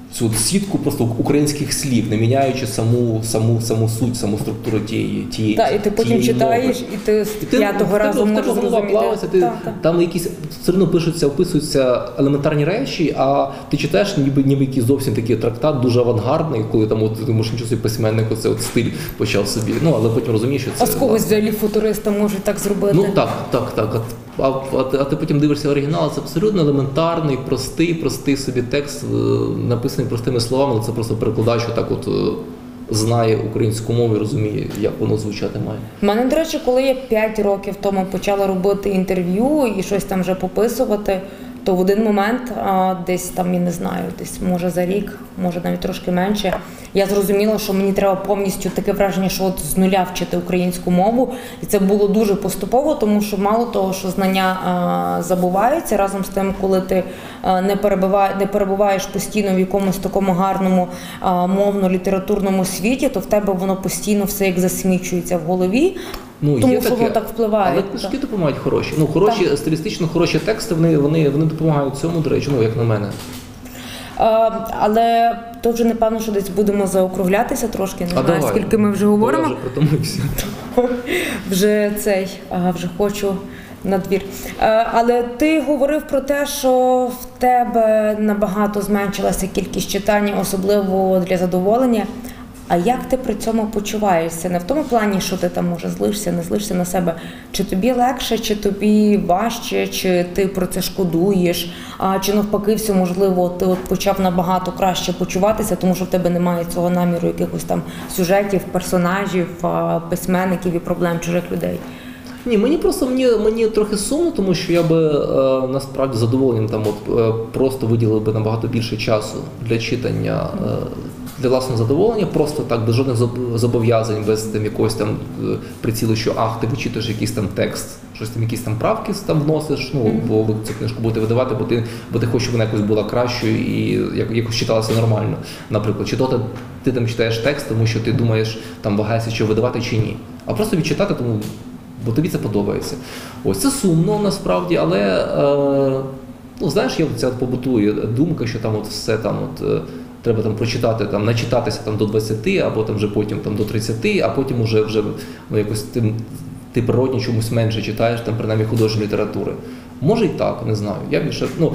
цю от сітку просто українських слів, не міняючи саму, саму, саму суть, саму структуру тієї тієї. Так, і ти потім читаєш, і ти з п'ятого разу можеш зрозуміти. Плавиться, ти, так, так. Там якісь все одно пишуться, описуються елементарні речі, а ти читаєш ніби ніби якийсь зовсім такий трактат, дуже авангардний, коли там от ти можеш нічого собі письменник оце от стиль почав собі. Ну але потім розумієш, що це. А з когось взагалі футуристи можуть так зробити. Ну так, так, так. А, а, а ти потім дивишся оригінал, це абсолютно елементарний, простий, простий собі текст, написаний простими словами, але це просто перекладач, що так от знає українську мову і розуміє, як воно звучати має. У мене, до речі, коли я п'ять років тому почала робити інтерв'ю і щось там вже пописувати, то в один момент, а, десь там, я не знаю, десь може за рік, може навіть трошки менше, я зрозуміла, що мені треба повністю таке враження, що от з нуля вчити українську мову. І це було дуже поступово, тому що мало того, що знання а, забуваються, разом з тим, коли ти а, не, перебуває, не перебуваєш постійно в якомусь такому гарному а, мовно-літературному світі, то в тебе воно постійно все як засмічується в голові. Ну, тому є що таке, воно так впливає. Але книжки допомагають хороші. Ну, хороші, так. Стилістично хороші тексти, вони, вони, вони допомагають цьому, до речі, ну, як на мене. А, але то вже, напевно, що десь будемо заокруглятися трошки, не а знаю, давай. скільки ми вже говоримо. Я вже притомився. Вже цей, ага, вже хочу на двір. Але ти говорив про те, що в тебе набагато зменшилася кількість читань, особливо для задоволення. А як ти при цьому почуваєшся? Не в тому плані, що ти там, може, злишся, не злишся на себе. Чи тобі легше, чи тобі важче, чи ти про це шкодуєш, а чи навпаки, все, можливо, ти от почав набагато краще почуватися, тому що в тебе немає цього наміру якихось там сюжетів, персонажів, письменників і проблем чужих людей? Ні, мені просто мені, мені трохи сумно, тому що я би е, насправді задоволенням там от е, просто виділив би набагато більше часу для читання, е, для власного задоволення, просто так, без жодних зобов'язань, без там якогось там прицілу, що ах, ти вичитуєш якийсь там текст, щось там, якісь там правки там вносиш, ну, бо ви цю книжку будете видавати, бо ти, бо ти хочеш, щоб вона якось була кращою і якось читалася нормально, наприклад. Чи то ти, ти там читаєш текст, тому що ти думаєш, там вагаєшся, чи видавати, чи ні. А просто відчитати, тому, бо тобі це подобається. Ось це сумно насправді, але, е, ну, знаєш, є ця побутує думка, що там от все там от, треба там прочитати, там, начитатися там, до двадцяти, або там, вже потім там, до тридцяти, а потім вже, вже ну, якось ти, ти природні чомусь менше читаєш, там, принаймні художньої літератури. Може і так, не знаю. Я більше, ну,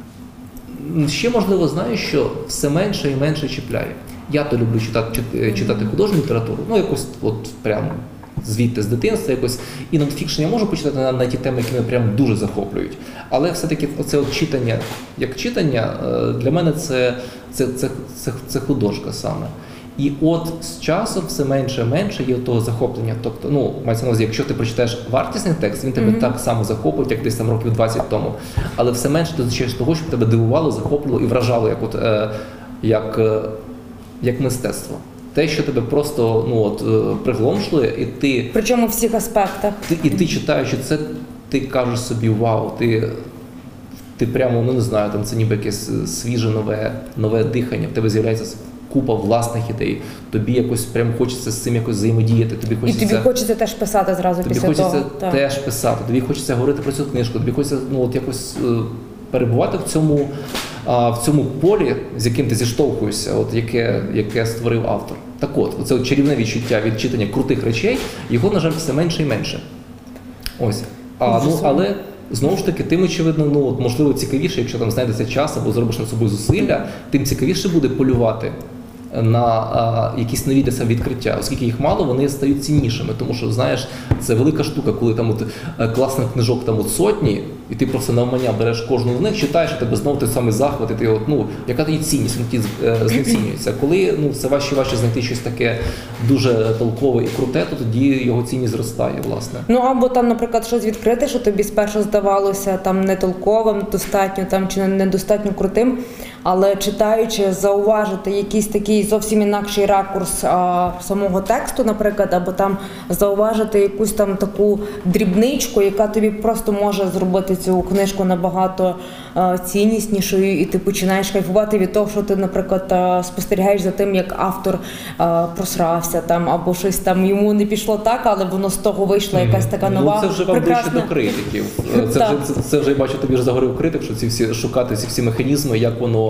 ще можливо знаю, що все менше і менше чіпляє. Я то люблю читати, читати художню літературу, ну якось от прямо звідти, з дитинства якось. І нонфікшн я можу почитати на, на ті теми, які мене прям дуже захоплюють. Але все-таки оце от читання, як читання, для мене це, це, це, це, це художка саме. І от з часом все менше і менше є того захоплення. Тобто, ну, мається на увазі, якщо ти прочитаєш вартісний текст, він тебе mm-hmm. так само захоплює, як десь там років двадцять тому. Але все менше ти зустрічаєш того, щоб тебе дивувало, захоплювало і вражало як, от, е, як, е, як мистецтво. Те, що тебе просто ну, от, пригломшує, і ти... Причому в всіх аспектах. Ти, і ти читаючи це, ти кажеш собі, вау, ти, ти прямо, ну не знаю, там це ніби якесь свіже, нове, нове дихання, в тебе з'являється купа власних ідей, тобі якось прямо хочеться з цим якось взаємодіяти. Тобі хочеться, і тобі хочеться теж писати зразу тобі після того. Тобі хочеться теж писати, тобі хочеться говорити про цю книжку, тобі хочеться ну, от якось перебувати в цьому, в цьому полі, з яким ти зіштовхуєшся, от яке, яке створив автор. Так от, оце от чарівне відчуття від читання крутих речей, його, на жаль, все менше і менше. Ось. А, ну, але, знову ж таки, тим, очевидно, ну, от, можливо, цікавіше, якщо там знайдеться час або зробиш над собою зусилля, тим цікавіше буде полювати на а, якісь нові для себе відкриття. Оскільки їх мало, вони стають ціннішими. Тому що, знаєш, це велика штука, коли там от класних книжок там от сотні, і ти просто навмання береш кожну з них, читаєш, і тебе знову той самий захват, і ти от, ну, яка тоді цінність, він тоді знецінюється. Коли ну, все важче і важче знайти щось таке дуже толкове і круте, то тоді його цінність зростає, власне. Ну, або там, наприклад, щось відкрите, що тобі спершу здавалося там не толковим, достатньо там чи недостатньо крутим, але читаючи, зауважити якийсь такий зовсім інакший ракурс а, самого тексту, наприклад, або там зауважити якусь там таку дрібничку, яка тобі просто може зробити цю книжку набагато а, цінніснішою, і ти починаєш кайфувати від того, що ти, наприклад, а, спостерігаєш за тим, як автор а, просрався там, або щось там йому не пішло так, але воно з того вийшла якась така нова, ну, це вже вам прекрасна... ближче до критиків. Це вже, це, це вже, я бачу, тобі ж заговорив критик, що ці всі, шукати ці всі механізми, як воно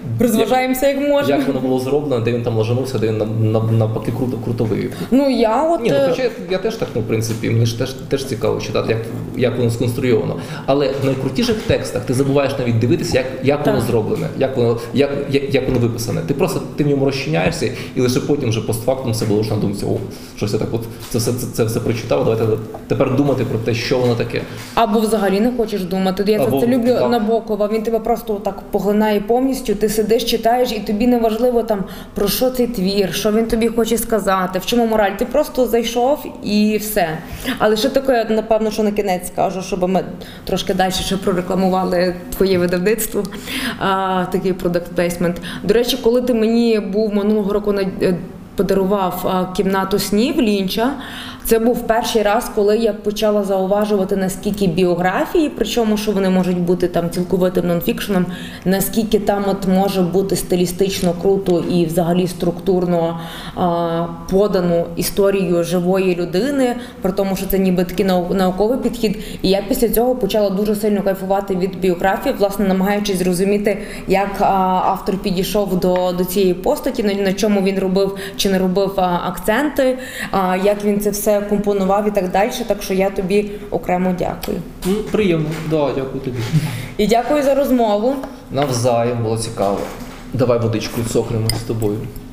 розважаємося як можемо. Як воно було зроблено, де він там ложанувся, де він навпаки круто, круто вивів. Ну я от... Ні, ну хоча я, я теж так, ну, в принципі, мені ж теж, теж цікаво читати, як, як воно сконструйовано. Але в найкрутіших текстах ти забуваєш навіть дивитися, як, як воно зроблене, як воно, як, як, як воно виписане. Ти просто ти в ньому розчиняєшся, і лише потім вже постфактум себе лише на думці, о, щось я так от це все, це, це все прочитав, давайте тепер думати про те, що воно таке. Або взагалі не хочеш думати. Я Або, це люблю так. Набокова, він тебе просто так поглинає повністю, ти сидиш, читаєш, і тобі не важливо там, про що цей твір, що він тобі хоче сказати, в чому мораль. Ти просто зайшов і все. Але ще таке, напевно, що на кінець скажу, щоб ми трошки далі ще прорекламували твоє видавництво, а, такий product placement. До речі, коли ти мені був минулого року на подарував а, кімнату снів Лінча, це був перший раз, коли я почала зауважувати, наскільки біографії, причому, що вони можуть бути там цілковитим нонфікшеном, наскільки там от може бути стилістично круто і взагалі структурно а, подану історію живої людини, при тому, що це ніби такий нау- науковий підхід. І я після цього почала дуже сильно кайфувати від біографії, власне, намагаючись зрозуміти, як а, автор підійшов до, до цієї постаті, на, на чому він робив чи не робив а, акценти, а, як він це все компонував і так далі, так що я тобі окремо дякую. Ну, приємно, да, дякую тобі. І дякую за розмову. Навзаєм, було цікаво. Давай водичку цокнемо з тобою.